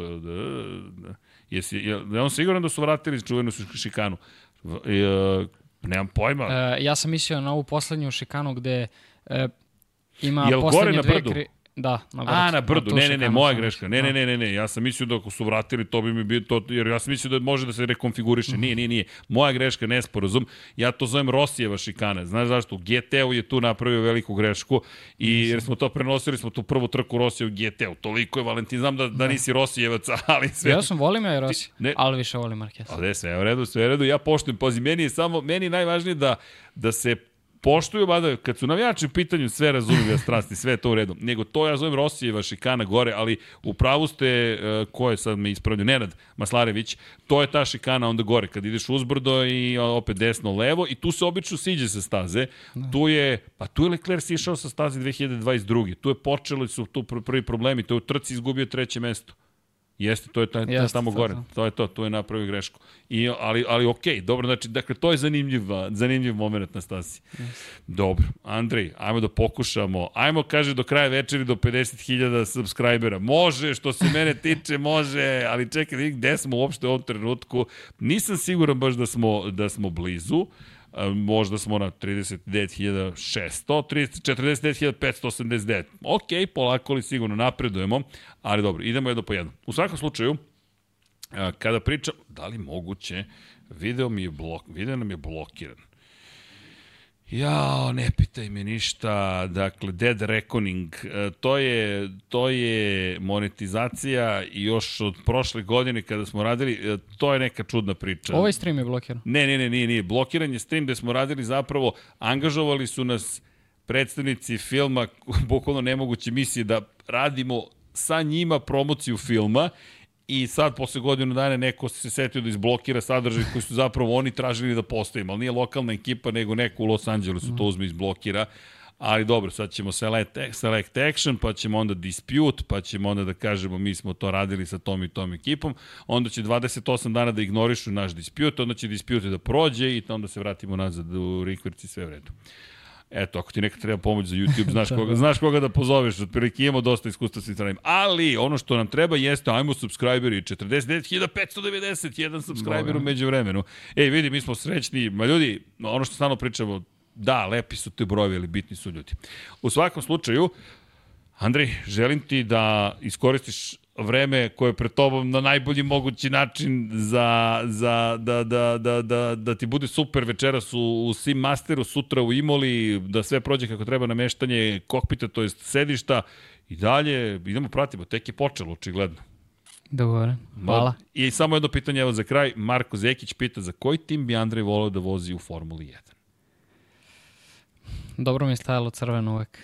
jesi, je, ja on siguran da su vratili čuvenu šikanu, je, nemam pojma. E, ja sam mislio na ovu poslednju šikanu gde e, ima Jel poslednje gore na dve kri... Da, na brdu. A, na brdu, na ne, ne, ne, moja greška. Ne, da. ne, ne, ne, ne, ja sam mislio da ako su vratili, to bi mi bio to, jer ja sam mislio da može da se rekonfiguriše. Nije, nije, nije. Moja greška, nesporazum. Ja to zovem Rosijeva šikana. Znaš zašto? G T U je tu napravio veliku grešku i jer smo to prenosili, smo tu prvu trku Rosija u G T U. Toliko je, Valentin, znam da, da nisi Rosijevac, ali sve... Ja sam volim ja i Rosije, ne... ali više volim Marquez. Ali sve je u redu, sve je u redu. Ja poštujem, pazi, meni je samo, meni je najvažnije da, da se poštuju, mada kad su navijači u pitanju sve razumljive strasti, sve je to u redu. Nego to ja zovem Rosijeva šikana gore, ali u pravu ste, uh, ko je sad me ispravljio, Nenad Maslarević, to je ta šikana onda gore, kad ideš uzbrdo i opet desno levo i tu se obično siđe sa staze. Da. Tu je, pa tu je Leclerc išao sa staze dve hiljade dvadeset druge. Tu je počelo, su tu prvi problemi, to je u trci izgubio treće mesto. Jeste, to je ta, ta, tamo to, gore. To. to je to, tu je napravio grešku. I, ali, ali okej, okay, dobro, znači, dakle, to je zanimljiv, zanimljiv moment na stasi. Yes. Dobro, Andrej, ajmo da pokušamo. Ajmo, kaže, do kraja večeri do pedeset hiljada subscribera. Može, što se mene tiče, može, ali čekaj, gde smo uopšte u ovom trenutku? Nisam siguran baš da smo, da smo blizu. Možda smo na trideset devet hiljada šesto, četrdeset devet hiljada petsto osamdeset devet. Ok, polako li sigurno napredujemo, ali dobro, idemo jedno po jedno. U svakom slučaju, kada pričam, da li moguće, video, mi je blok, video nam je blokiran. Jao, ne pitaj me ništa, dakle, Dead Reckoning, to je, to je monetizacija još od prošle godine kada smo radili, to je neka čudna priča. Ovaj stream je blokiran. Ne, ne, ne, nije, nije. Blokiran je stream gde smo radili zapravo, angažovali su nas predstavnici filma, bukvalno nemoguće misije da radimo sa njima promociju filma. I sad, posle godinu dana, neko se setio da izblokira sadržaj koji su zapravo oni tražili da postavimo. Ali nije lokalna ekipa, nego neko u Los Angelesu to uzme i izblokira. Ali dobro, sad ćemo select, select action, pa ćemo onda dispute, pa ćemo onda da kažemo mi smo to radili sa tom i tom ekipom. Onda će dvadeset osam dana da ignorišu naš dispute, onda će dispute da prođe i onda se vratimo nazad u Rikverci, sve u redu. Eto, ako ti neka treba pomoć za YouTube, znaš koga, znaš koga da pozoveš, otprilike imamo dosta iskustva s Instagramom. Ali, ono što nam treba jeste, ajmo subscriberi, četrdeset devet hiljada petsto devedeset jedan subscriber u međuvremenu. Ej, vidi, mi smo srećni, ma ljudi, ono što stalno pričamo, da, lepi su te brojevi, ali bitni su ljudi. U svakom slučaju, Andrej, želim ti da iskoristiš vreme koje je pred tobom na najbolji mogući način za, za, da, da, da, da, da ti bude super večeras u, u Sim Masteru, sutra u Imoli, da sve prođe kako treba nameštanje kokpita, to jest sedišta i dalje idemo pratimo, tek je počelo očigledno. Dogovore, hvala. I samo jedno pitanje evo za kraj, Marko Zekić pita za koji tim bi Andrej voleo da vozi u Formuli jedan? Dobro mi je stajalo crveno uvek.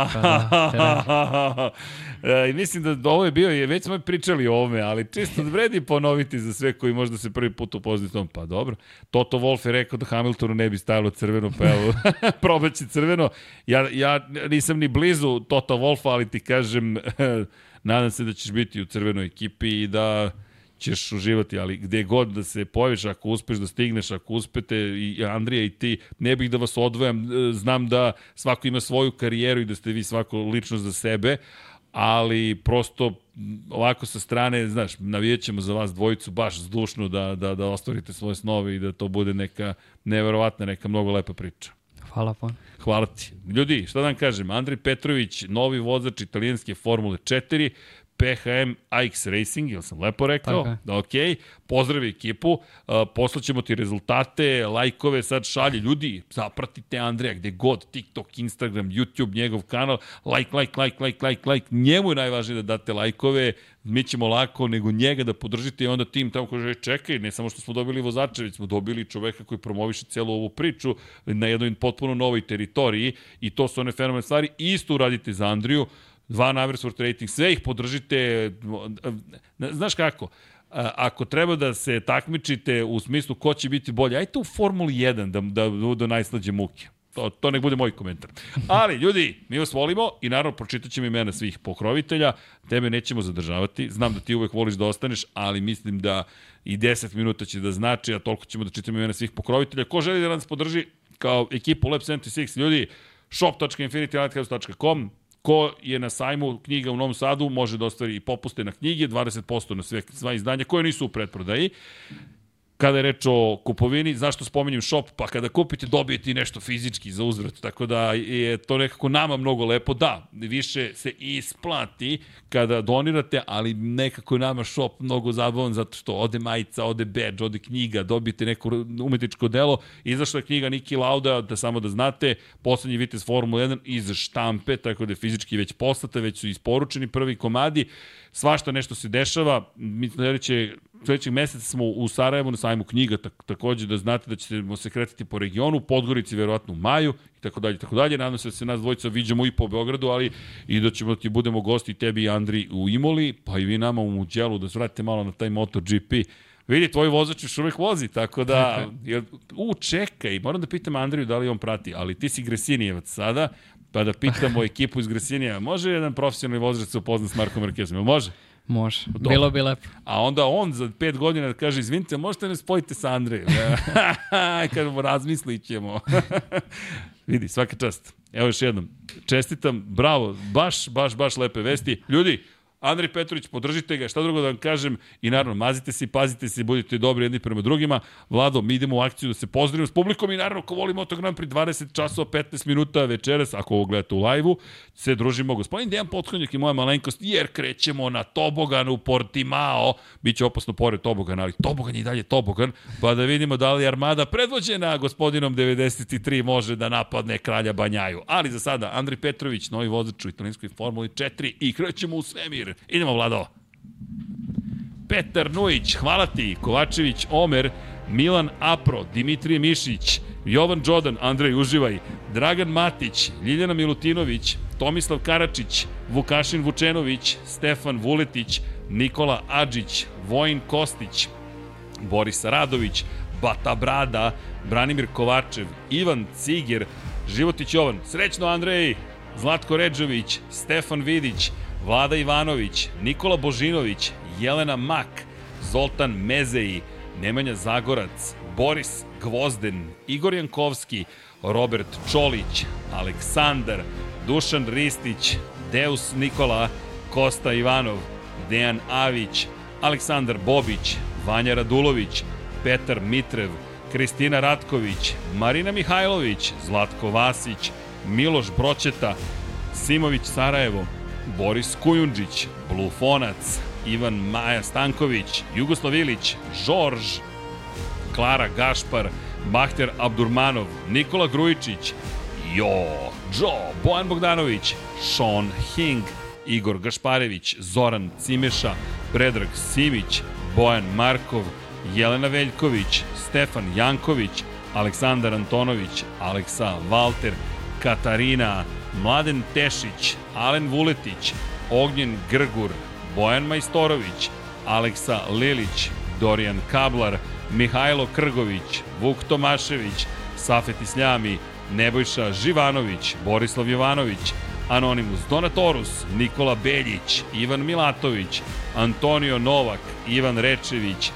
I mislim da ovo je bio, je, već smo pričali o ovome, ali čisto vredi ponoviti za sve koji možda se prvi put upoznaju s tom. Pa dobro, Toto Wolff je rekao da Hamiltonu ne bi stajalo crveno, pa evo, probaći crveno. Ja, ja nisam ni blizu Toto Wolffa, ali ti kažem, nadam se da ćeš biti u crvenoj ekipi i da ćeš uživati, ali gde god da se pojaviš, ako uspeš da stigneš, ako uspete, i Andrija i ti, ne bih da vas odvojam, znam da svako ima svoju karijeru i da ste vi svako ličnost za sebe, ali prosto ovako sa strane, znaš, navijat ćemo za vas dvojicu baš zdušno da, da, da ostvarite svoje snove i da to bude neka neverovatna, neka mnogo lepa priča. Hvala pa. Hvala ti. Ljudi, šta da vam kažem, Andrej Petrović, novi vozač italijanske Formule četiri, P H M A X Racing, jel sam lepo rekao? Okay. Da, ok, pozdravi ekipu, uh, poslaćemo ti rezultate, lajkove, sad šalje, ljudi, zapratite Andreja gde god, TikTok, Instagram, YouTube, njegov kanal, like, like, like, like, like, like, njemu je najvažnije da date lajkove, mi ćemo lako nego njega da podržite i onda tim tamo kaže čekaj, ne samo što smo dobili vozača, već smo dobili čoveka koji promoviše celu ovu priču na jednoj potpuno novoj teritoriji i to su one fenomenalne stvari. Isto uradite za Andriju, dva Naversworth rating, sve ih podržite, znaš kako, ako treba da se takmičite u smislu ko će biti bolje, ajte u Formuli jedan da, da do najslađe muke. To, to nek bude moj komentar. Ali, ljudi, mi vas volimo i naravno pročitat ćemo imena svih pokrovitelja, tebe nećemo zadržavati, znam da ti uvek voliš da ostaneš, ali mislim da i deset minuta će da znači, a toliko ćemo da čitamo imena svih pokrovitelja. Ko želi da nas podrži kao ekipu Lab sedamdeset šest, ljudi, shop dot infinity lighthouse dot com, ko je na sajmu knjiga u Novom Sadu može da ostvari i popuste na knjige, dvadeset posto na sve, sva izdanja koje nisu u pretprodaji. Kada je reč o kupovini, zašto spominjem shop? Pa kada kupite dobijete i nešto fizički za uzvrat, tako da je to nekako nama mnogo lepo. Da, više se isplati kada donirate, ali nekako je nama shop mnogo zabavan zato što ode majica, ode badge, ode knjiga, dobijete neko umetničko delo. Izašla je knjiga Niki Lauda, da samo da znate, poslednji vitez Formula jedan iz štampe, tako da je fizički već poslata, već su isporučeni prvi komadi. Svašta nešto se dešava, mi sledeće sledećeg meseca smo u Sarajevu na sajmu knjiga, tak, takođe da znate da ćemo se kretati po regionu, Podgorici verovatno u maju i tako dalje, tako dalje. Nadam se da se nas dvojica viđamo i po Beogradu, ali i da ćemo ti budemo gosti tebi i Andri u Imoli, pa i vi nama u Muđelu da svratite malo na taj MotoGP. Vidi, tvoj vozač još uvek vozi, tako da... U, čekaj, moram da pitam Andriju da li on prati, ali ti si Gresinijevac sada, pa da pitamo ekipu iz Gresinija, može jedan profesionalni vozač da se upozna s Markom Marquezom, može? Može, dobro. Bilo bi lepo. A onda on za pet godina da kaže, izvinite, možete ne spojite sa Andrejem? Kažemo, razmislit ćemo. Vidi, svaka čast. Evo još jednom. Čestitam, bravo, baš, baš, baš lepe vesti. Ljudi, Andrej Petrović, podržite ga, šta drugo da vam kažem i naravno, mazite se i pazite se i budite dobri jedni prema drugima. Vlado, mi idemo u akciju da se pozdravimo s publikom i naravno, ko voli Moto Grand Prix, dvadeset časova, petnaest minuta večeras, ako ovo gledate u lajvu, se družimo. Gospodin Dejan Potkonjak i moja malenkost, jer krećemo na tobogan u Portimao, biće opasno pored tobogana, ali tobogan je i dalje tobogan, pa da vidimo da li Armada predvođena gospodinom devedeset tri može da napadne kralja Banjaju. Ali za sada, Andrej Petrović, novi vozač u italijanskoj Formuli četiri i krećemo u svemir. Idemo, Vlado. Petar Nujić, hvala ti. Kovačević, Omer, Milan Apro, Dimitrije Mišić, Jovan Đodan, Andrej, uživaj. Dragan Matić, Ljiljana Milutinović, Tomislav Karačić, Vukašin Vučenović, Stefan Vuletić, Nikola Adžić, Vojin Kostić, Boris Radović, Bata Brada, Branimir Kovačev, Ivan Ciger, Životić Jovan, srećno Andrej, Zlatko Ređović, Stefan Vidić, Vlada Ivanović, Nikola Božinović, Jelena Mak, Zoltan Mezeji, Nemanja Zagorac, Boris Gvozden, Igor Jankovski, Robert Čolić, Aleksandar, Dušan Ristić, Deus Nikola, Kosta Ivanov, Dejan Avić, Aleksandar Bobić, Vanja Radulović, Petar Mitrev, Kristina Ratković, Marina Mihajlović, Zlatko Vasić, Miloš Bročeta, Simović Sarajevo, Boris Kujundžić, Blufonac, Ivan Maja Stanković, Jugoslav Ilić, Žorž, Klara Gašpar, Bahter Abdurmanov, Nikola Grujičić, Jo, Joe, Bojan Bogdanović, Sean Hing, Igor Gašparević, Zoran Cimeša, Predrag Simić, Bojan Markov, Jelena Veljković, Stefan Janković, Aleksandar Antonović, Aleksa Valter, Katarina, Mladen Tešić, Alen Vuletić, Ognjen Grgur, Bojan Majstorović, Aleksa Lilić, Dorijan Kablar, Mihajlo Krgović, Vuk Tomašević, Safet Isljami, Nebojša Živanović, Borislav Jovanović, Anonimus Donatorus, Nikola Beljić, Ivan Milatović, Antonio Novak, Ivan Rečević,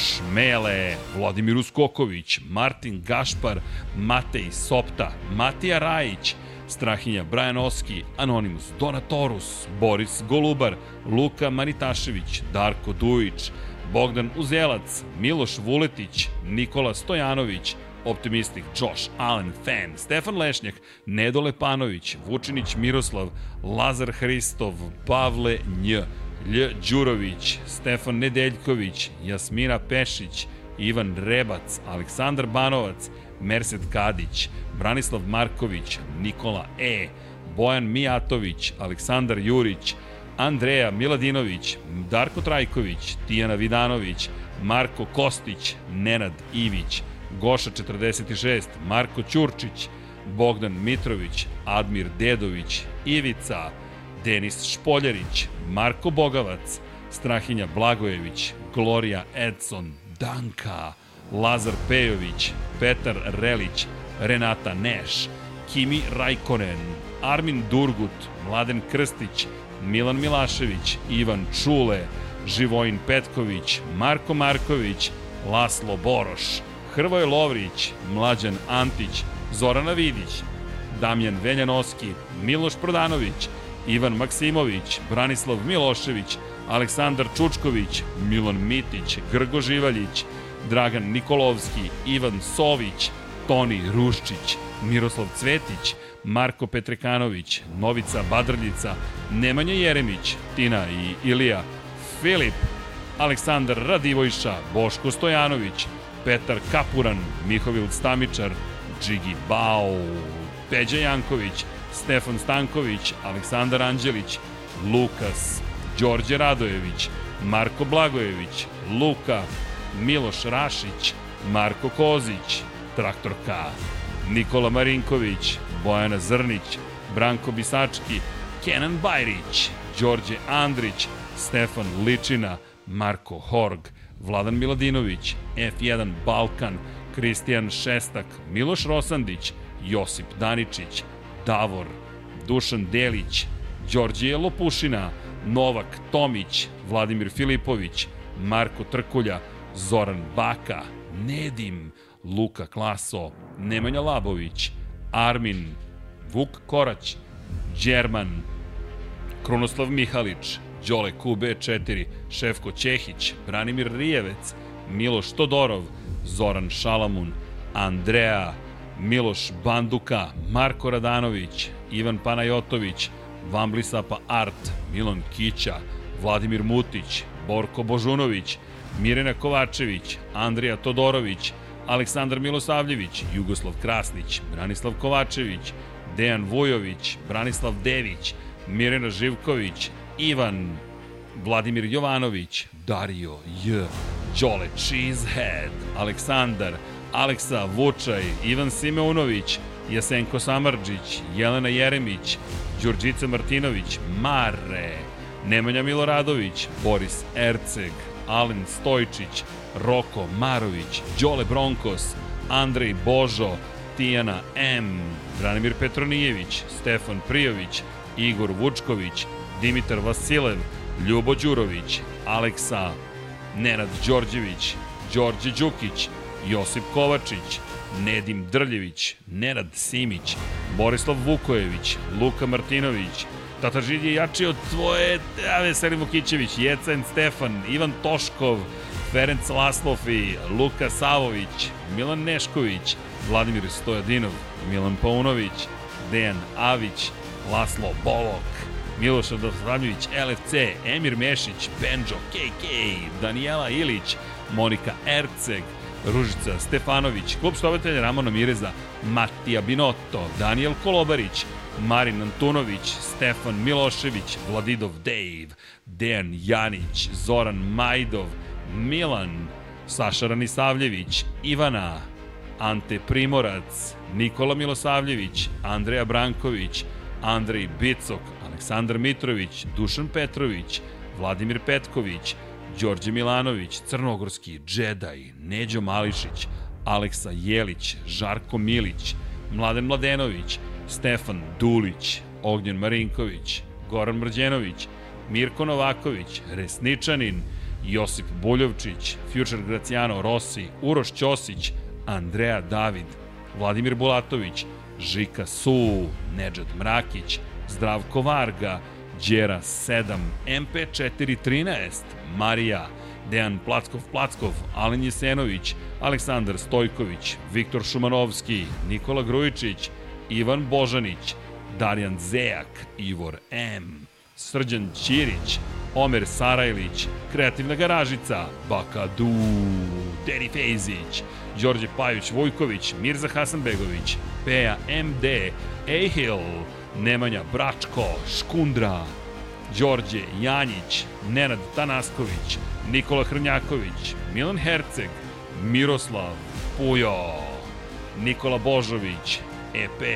Šmele, Vladimir Uskoković, Martin Gašpar, Matej Sopta, Matija Rajić, Strahinja Brajanovski, Anonimus Donatorus, Boris Golubar, Luka Manitašević, Darko Dujić, Bogdan Uzelac, Miloš Vuletić, Nikola Stojanović, Optimistik, Josh Allen, Fan, Stefan Lešnjak, Nedo Lepanović, Vučinić Miroslav, Lazar Hristov, Pavle Nj, Lj Đurović, Stefan Nedeljković, Jasmina Pešić, Ivan Rebac, Aleksandar Banovac, Mersed Kadić, Branislav Marković, Nikola E, Bojan Mijatović, Aleksandar Jurić, Andreja Miladinović, Darko Trajković, Tijana Vidanović, Marko Kostić, Nenad Ivić, Goša četrdeset šest, Marko Ćurčić, Bogdan Mitrović, Admir Dedović, Ivica, Denis Špoljarić, Marko Bogavac, Strahinja Blagojević, Gloria Edson, Danka, Lazar Pejović, Petar Relić, Renata Neš, Kimi Rajkonen, Armin Durgut, Mladen Krstić, Milan Milašević, Ivan Čule, Živojin Petković, Marko Marković, Laslo Boroš, Hrvoje Lovrić, Mlađan Antić, Zorana Vidić, Damjan Veljanoski, Miloš Prodanović, Ivan Maksimović, Branislav Milošević, Aleksandar Čučković, Milan Mitić, Grgo Živaljić, Dragan Nikolovski, Ivan Sović, Toni Ruščić, Miroslav Cvetić, Marko Petrekanović, Novica Badrljica, Nemanja Jeremić, Tina i Ilija, Filip, Aleksandar Radivojša, Boško Stojanović, Petar Kapuran, Mihovil Stamičar, Džigi Bao, Peđa Janković, Stefan Stanković, Aleksandar Anđelić, Lukas, Đorđe Radojević, Marko Blagojević, Luka, Miloš Rašić, Marko Kozić, Traktor K, Nikola Marinković, Bojana Zrnić, Branko Bisački, Kenan Bajrić, Đorđe Andrić, Stefan Ličina, Marko Horg, Vladan Miladinović, F jedan Balkan, Kristijan Šestak, Miloš Rosandić, Josip Daničić, Davor, Dušan Delić, Đorđije Lopušina, Novak Tomić, Vladimir Filipović, Marko Trkulja, Zoran Baka, Nedim, Luka Klaso, Nemanja Labović, Armin, Vuk Korać, Đerman, Krunoslav Mihalić, Đole Q B četiri, Šefko Ćehić, Branimir Rijevec, Miloš Todorov, Zoran Šalamun, Andreja, Miloš Banduka, Marko Radanović, Ivan Panajotović, Vamblisapa Art, Milan Kića, Vladimir Mutić, Borko Božunović, Mirena Kovačević, Andrija Todorović, Aleksandar Milosavljević, Jugoslav Krasnić, Branislav Kovačević, Dejan Vujović, Branislav Dević, Mirena Živković, Ivan, Vladimir Jovanović, Dario J, Đole Cheesehead, Aleksandar, Aleksa Vučaj, Ivan Simeunović, Jasenko Samardžić, Jelena Jeremić, Đurđica Martinović, Mare, Nemanja Miloradović, Boris Erceg, Alen Stojčić, Roko Marović, Đole Bronkos, Andrej Božo, Tijana M, Branimir Petronijević, Stefan Prijović, Igor Vučković, Dimitar Vasilev, Ljubo Đurović, Aleksa, Nenad Đorđević, Đorđe Đukić, Josip Kovačić, Nedim Drljević, Nenad Simić, Borislav Vukojević, Luka Martinović, Tata Žid je jači od tvoje, Veselin Vukićević, Jecen Stefan, Ivan Toškov, Ferenc Laslofi, Luka Savović, Milan Nešković, Vladimir Stojadinov, Milan Paunović, Dejan Avić, Laslo Bolok, Miloš Radoslavljević, L F C, Emir Mešić, Benjo, K K, Danijela Ilić, Monika Erceg, Ružica Stefanović, klub štovatelja Ramona Mireza, Matija Binotto, Daniel Kolobarić, Marin Antunović, Stefan Milošević, Vladidov Dave, Dejan Janić, Zoran Majdov, Milan, Saša Ranisavljević, Ivana, Ante Primorac, Nikola Milosavljević, Andreja Branković, Andrej Bicok, Aleksandar Mitrović, Dušan Petrović, Vladimir Petković, Đorđe Milanović, Crnogorski, Džedaj, Neđo Mališić, Aleksa Jelić, Žarko Milić, Mladen Mladenović, Stefan Dulić, Ognjen Marinković, Goran Mrđenović, Mirko Novaković, Resničanin, Josip Buljovčić, Future Graciano Rossi, Uroš Ćosić, Andreja David, Vladimir Bulatović, Žika Su, Nedžad Mrakić, Zdravko Varga, Đera sedam, M P četiri trinaest, Marija, Dejan Plackov-Plackov, Alen Jesenović, Aleksandar Stojković, Viktor Šumanovski, Nikola Grujičić, Ivan Božanić, Darjan Zejak, Ivor M, Srđan Ćirić, Omer Sarajlić, Kreativna garažica, Bakadu, Deri Fejzić, Đorđe Pajuć Vujković, Mirza Hasanbegović, Peja M D, Ehil, Nemanja Bračko, Škundra, Đorđe Janjić, Nenad Tanasković, Nikola Hrnjaković, Milan Herceg, Miroslav Pujo, Nikola Božović, E P,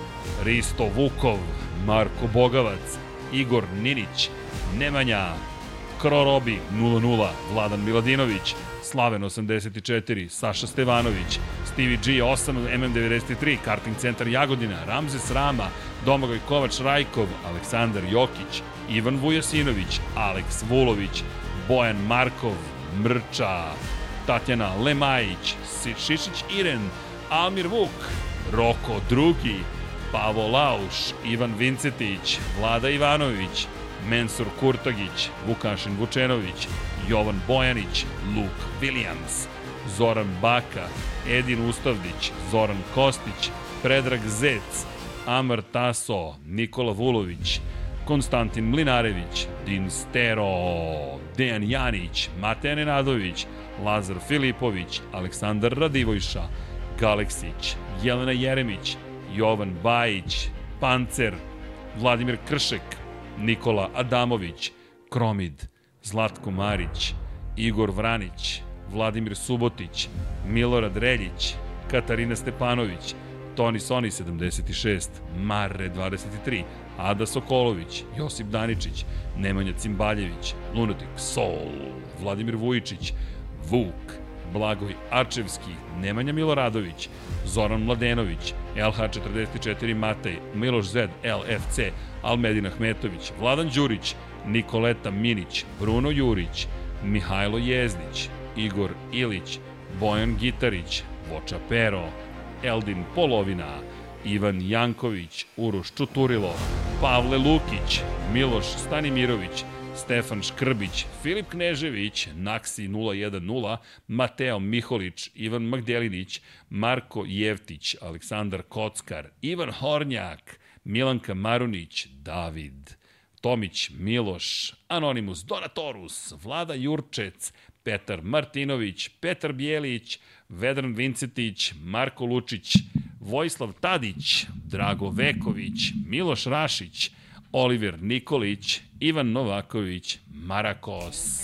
Risto Vukov, Marko Bogavac, Igor Ninić, Nemanja Krorobi nula nula, Vladan Miladinović, Slaven osamdeset četiri, Saša Stevanović, Stevie G osam, M M devedeset tri, Karting centar Jagodina, Ramzes Rama, Domagoj Kovač Rajkov, Aleksandar Jokić, Ivan Vujasinović, Aleks Vulović, Bojan Markov, Mrča, Tatjana Lemajić, Šišić Iren, Almir Vuk, Roko Drugi, Pavo Lauš, Ivan Vincetić, Vlada Ivanović, Mensur Kurtagić, Vukašin Vučenović, Jovan Bojanić, Luke Williams, Zoran Baka, Edin Ustavdić, Zoran Kostić, Predrag Zec, Amar Taso, Nikola Vulović, Konstantin Mlinarević, Din Stero, Dejan Janić, Mateja Nenadović, Lazar Filipović, Aleksandar Radivojša, Galeksić, Jelena Jeremić, Jovan Bajić, Pancer, Vladimir Kršek, Nikola Adamović, Kromid, Zlatko Marić, Igor Vranić, Vladimir Subotić, Milorad Reljić, Katarina Stepanović, Toni Soni sedamdeset šest, Marre dvadeset tri, Ada Sokolović, Josip Daničić, Nemanja Cimbaljević, Lunatic Soul, Vladimir Vujičić, Vuk, Blagoj Arčevski, Nemanja Miloradović, Zoran Mladenović, L H četrdeset četiri Matej, Miloš Zed, L F C, Almedin Ahmetović, Vladan Đurić, Nikoleta Minić, Bruno Jurić, Mihajlo Jezdić, Igor Ilić, Bojan Gitarić, Voča Pero, Eldin Polovina, Ivan Janković, Uroš Čuturilo, Pavle Lukić, Miloš Stanimirović, Stefan Škrbić, Filip Knežević, Naksi nula jedan nula, Mateo Miholić, Ivan Magdelinić, Marko Jevtić, Aleksandar Kockar, Ivan Hornjak, Milanka Marunić, David, Tomić Miloš, Anonimus Donatorus, Vlada Jurčec, Petar Martinović, Petar Bjelić, Vedran Vincetić, Marko Lučić, Vojislav Tadić, Drago Veković, Miloš Rašić, Oliver Nikolić, Ivan Novaković, Marakos.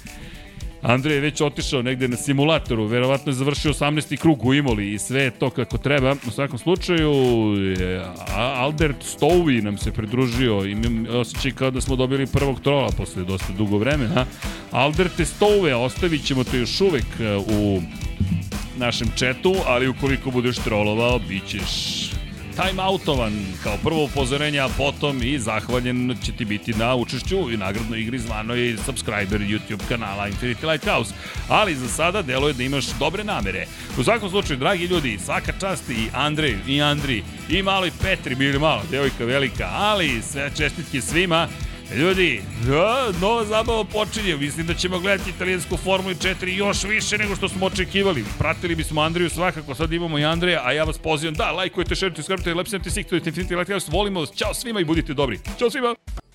Andrej je već otišao negde na simulatoru, verovatno je završio osamnaesti krug u Imoli i sve je to kako treba. U svakom slučaju, Albert Stovi nam se pridružio i osjećaj kao da smo dobili prvog trola posle dosta dugo vremena. Alberte Stove, ostavit ćemo te još uvek u našem chatu, ali ukoliko budeš trolovao, bit ćeš time-outovan kao prvo upozorenje, a potom i zahvaljen će ti biti na učešću i nagradnoj igri zvanoj subscriber YouTube kanala Infinity Lighthouse. Ali za sada deluje da imaš dobre namere. U svakom slučaju, dragi ljudi, svaka čast i Andrej, i Andri, i maloj Petri, bili malo, devojka velika, ali sve čestitke svima. Ljudi, ja, nova zabava počinje. Mislim da ćemo gledati italijansku Formulu četiri još više nego što smo očekivali. Pratili bismo Andriju svakako, sad imamo i Andreja, a ja vas pozivam da lajkujete, šerujete, skrbite, lepsujete, siktojete, Infinity Lighthouse, volimo vas, ćao svima i budite dobri. Ćao svima!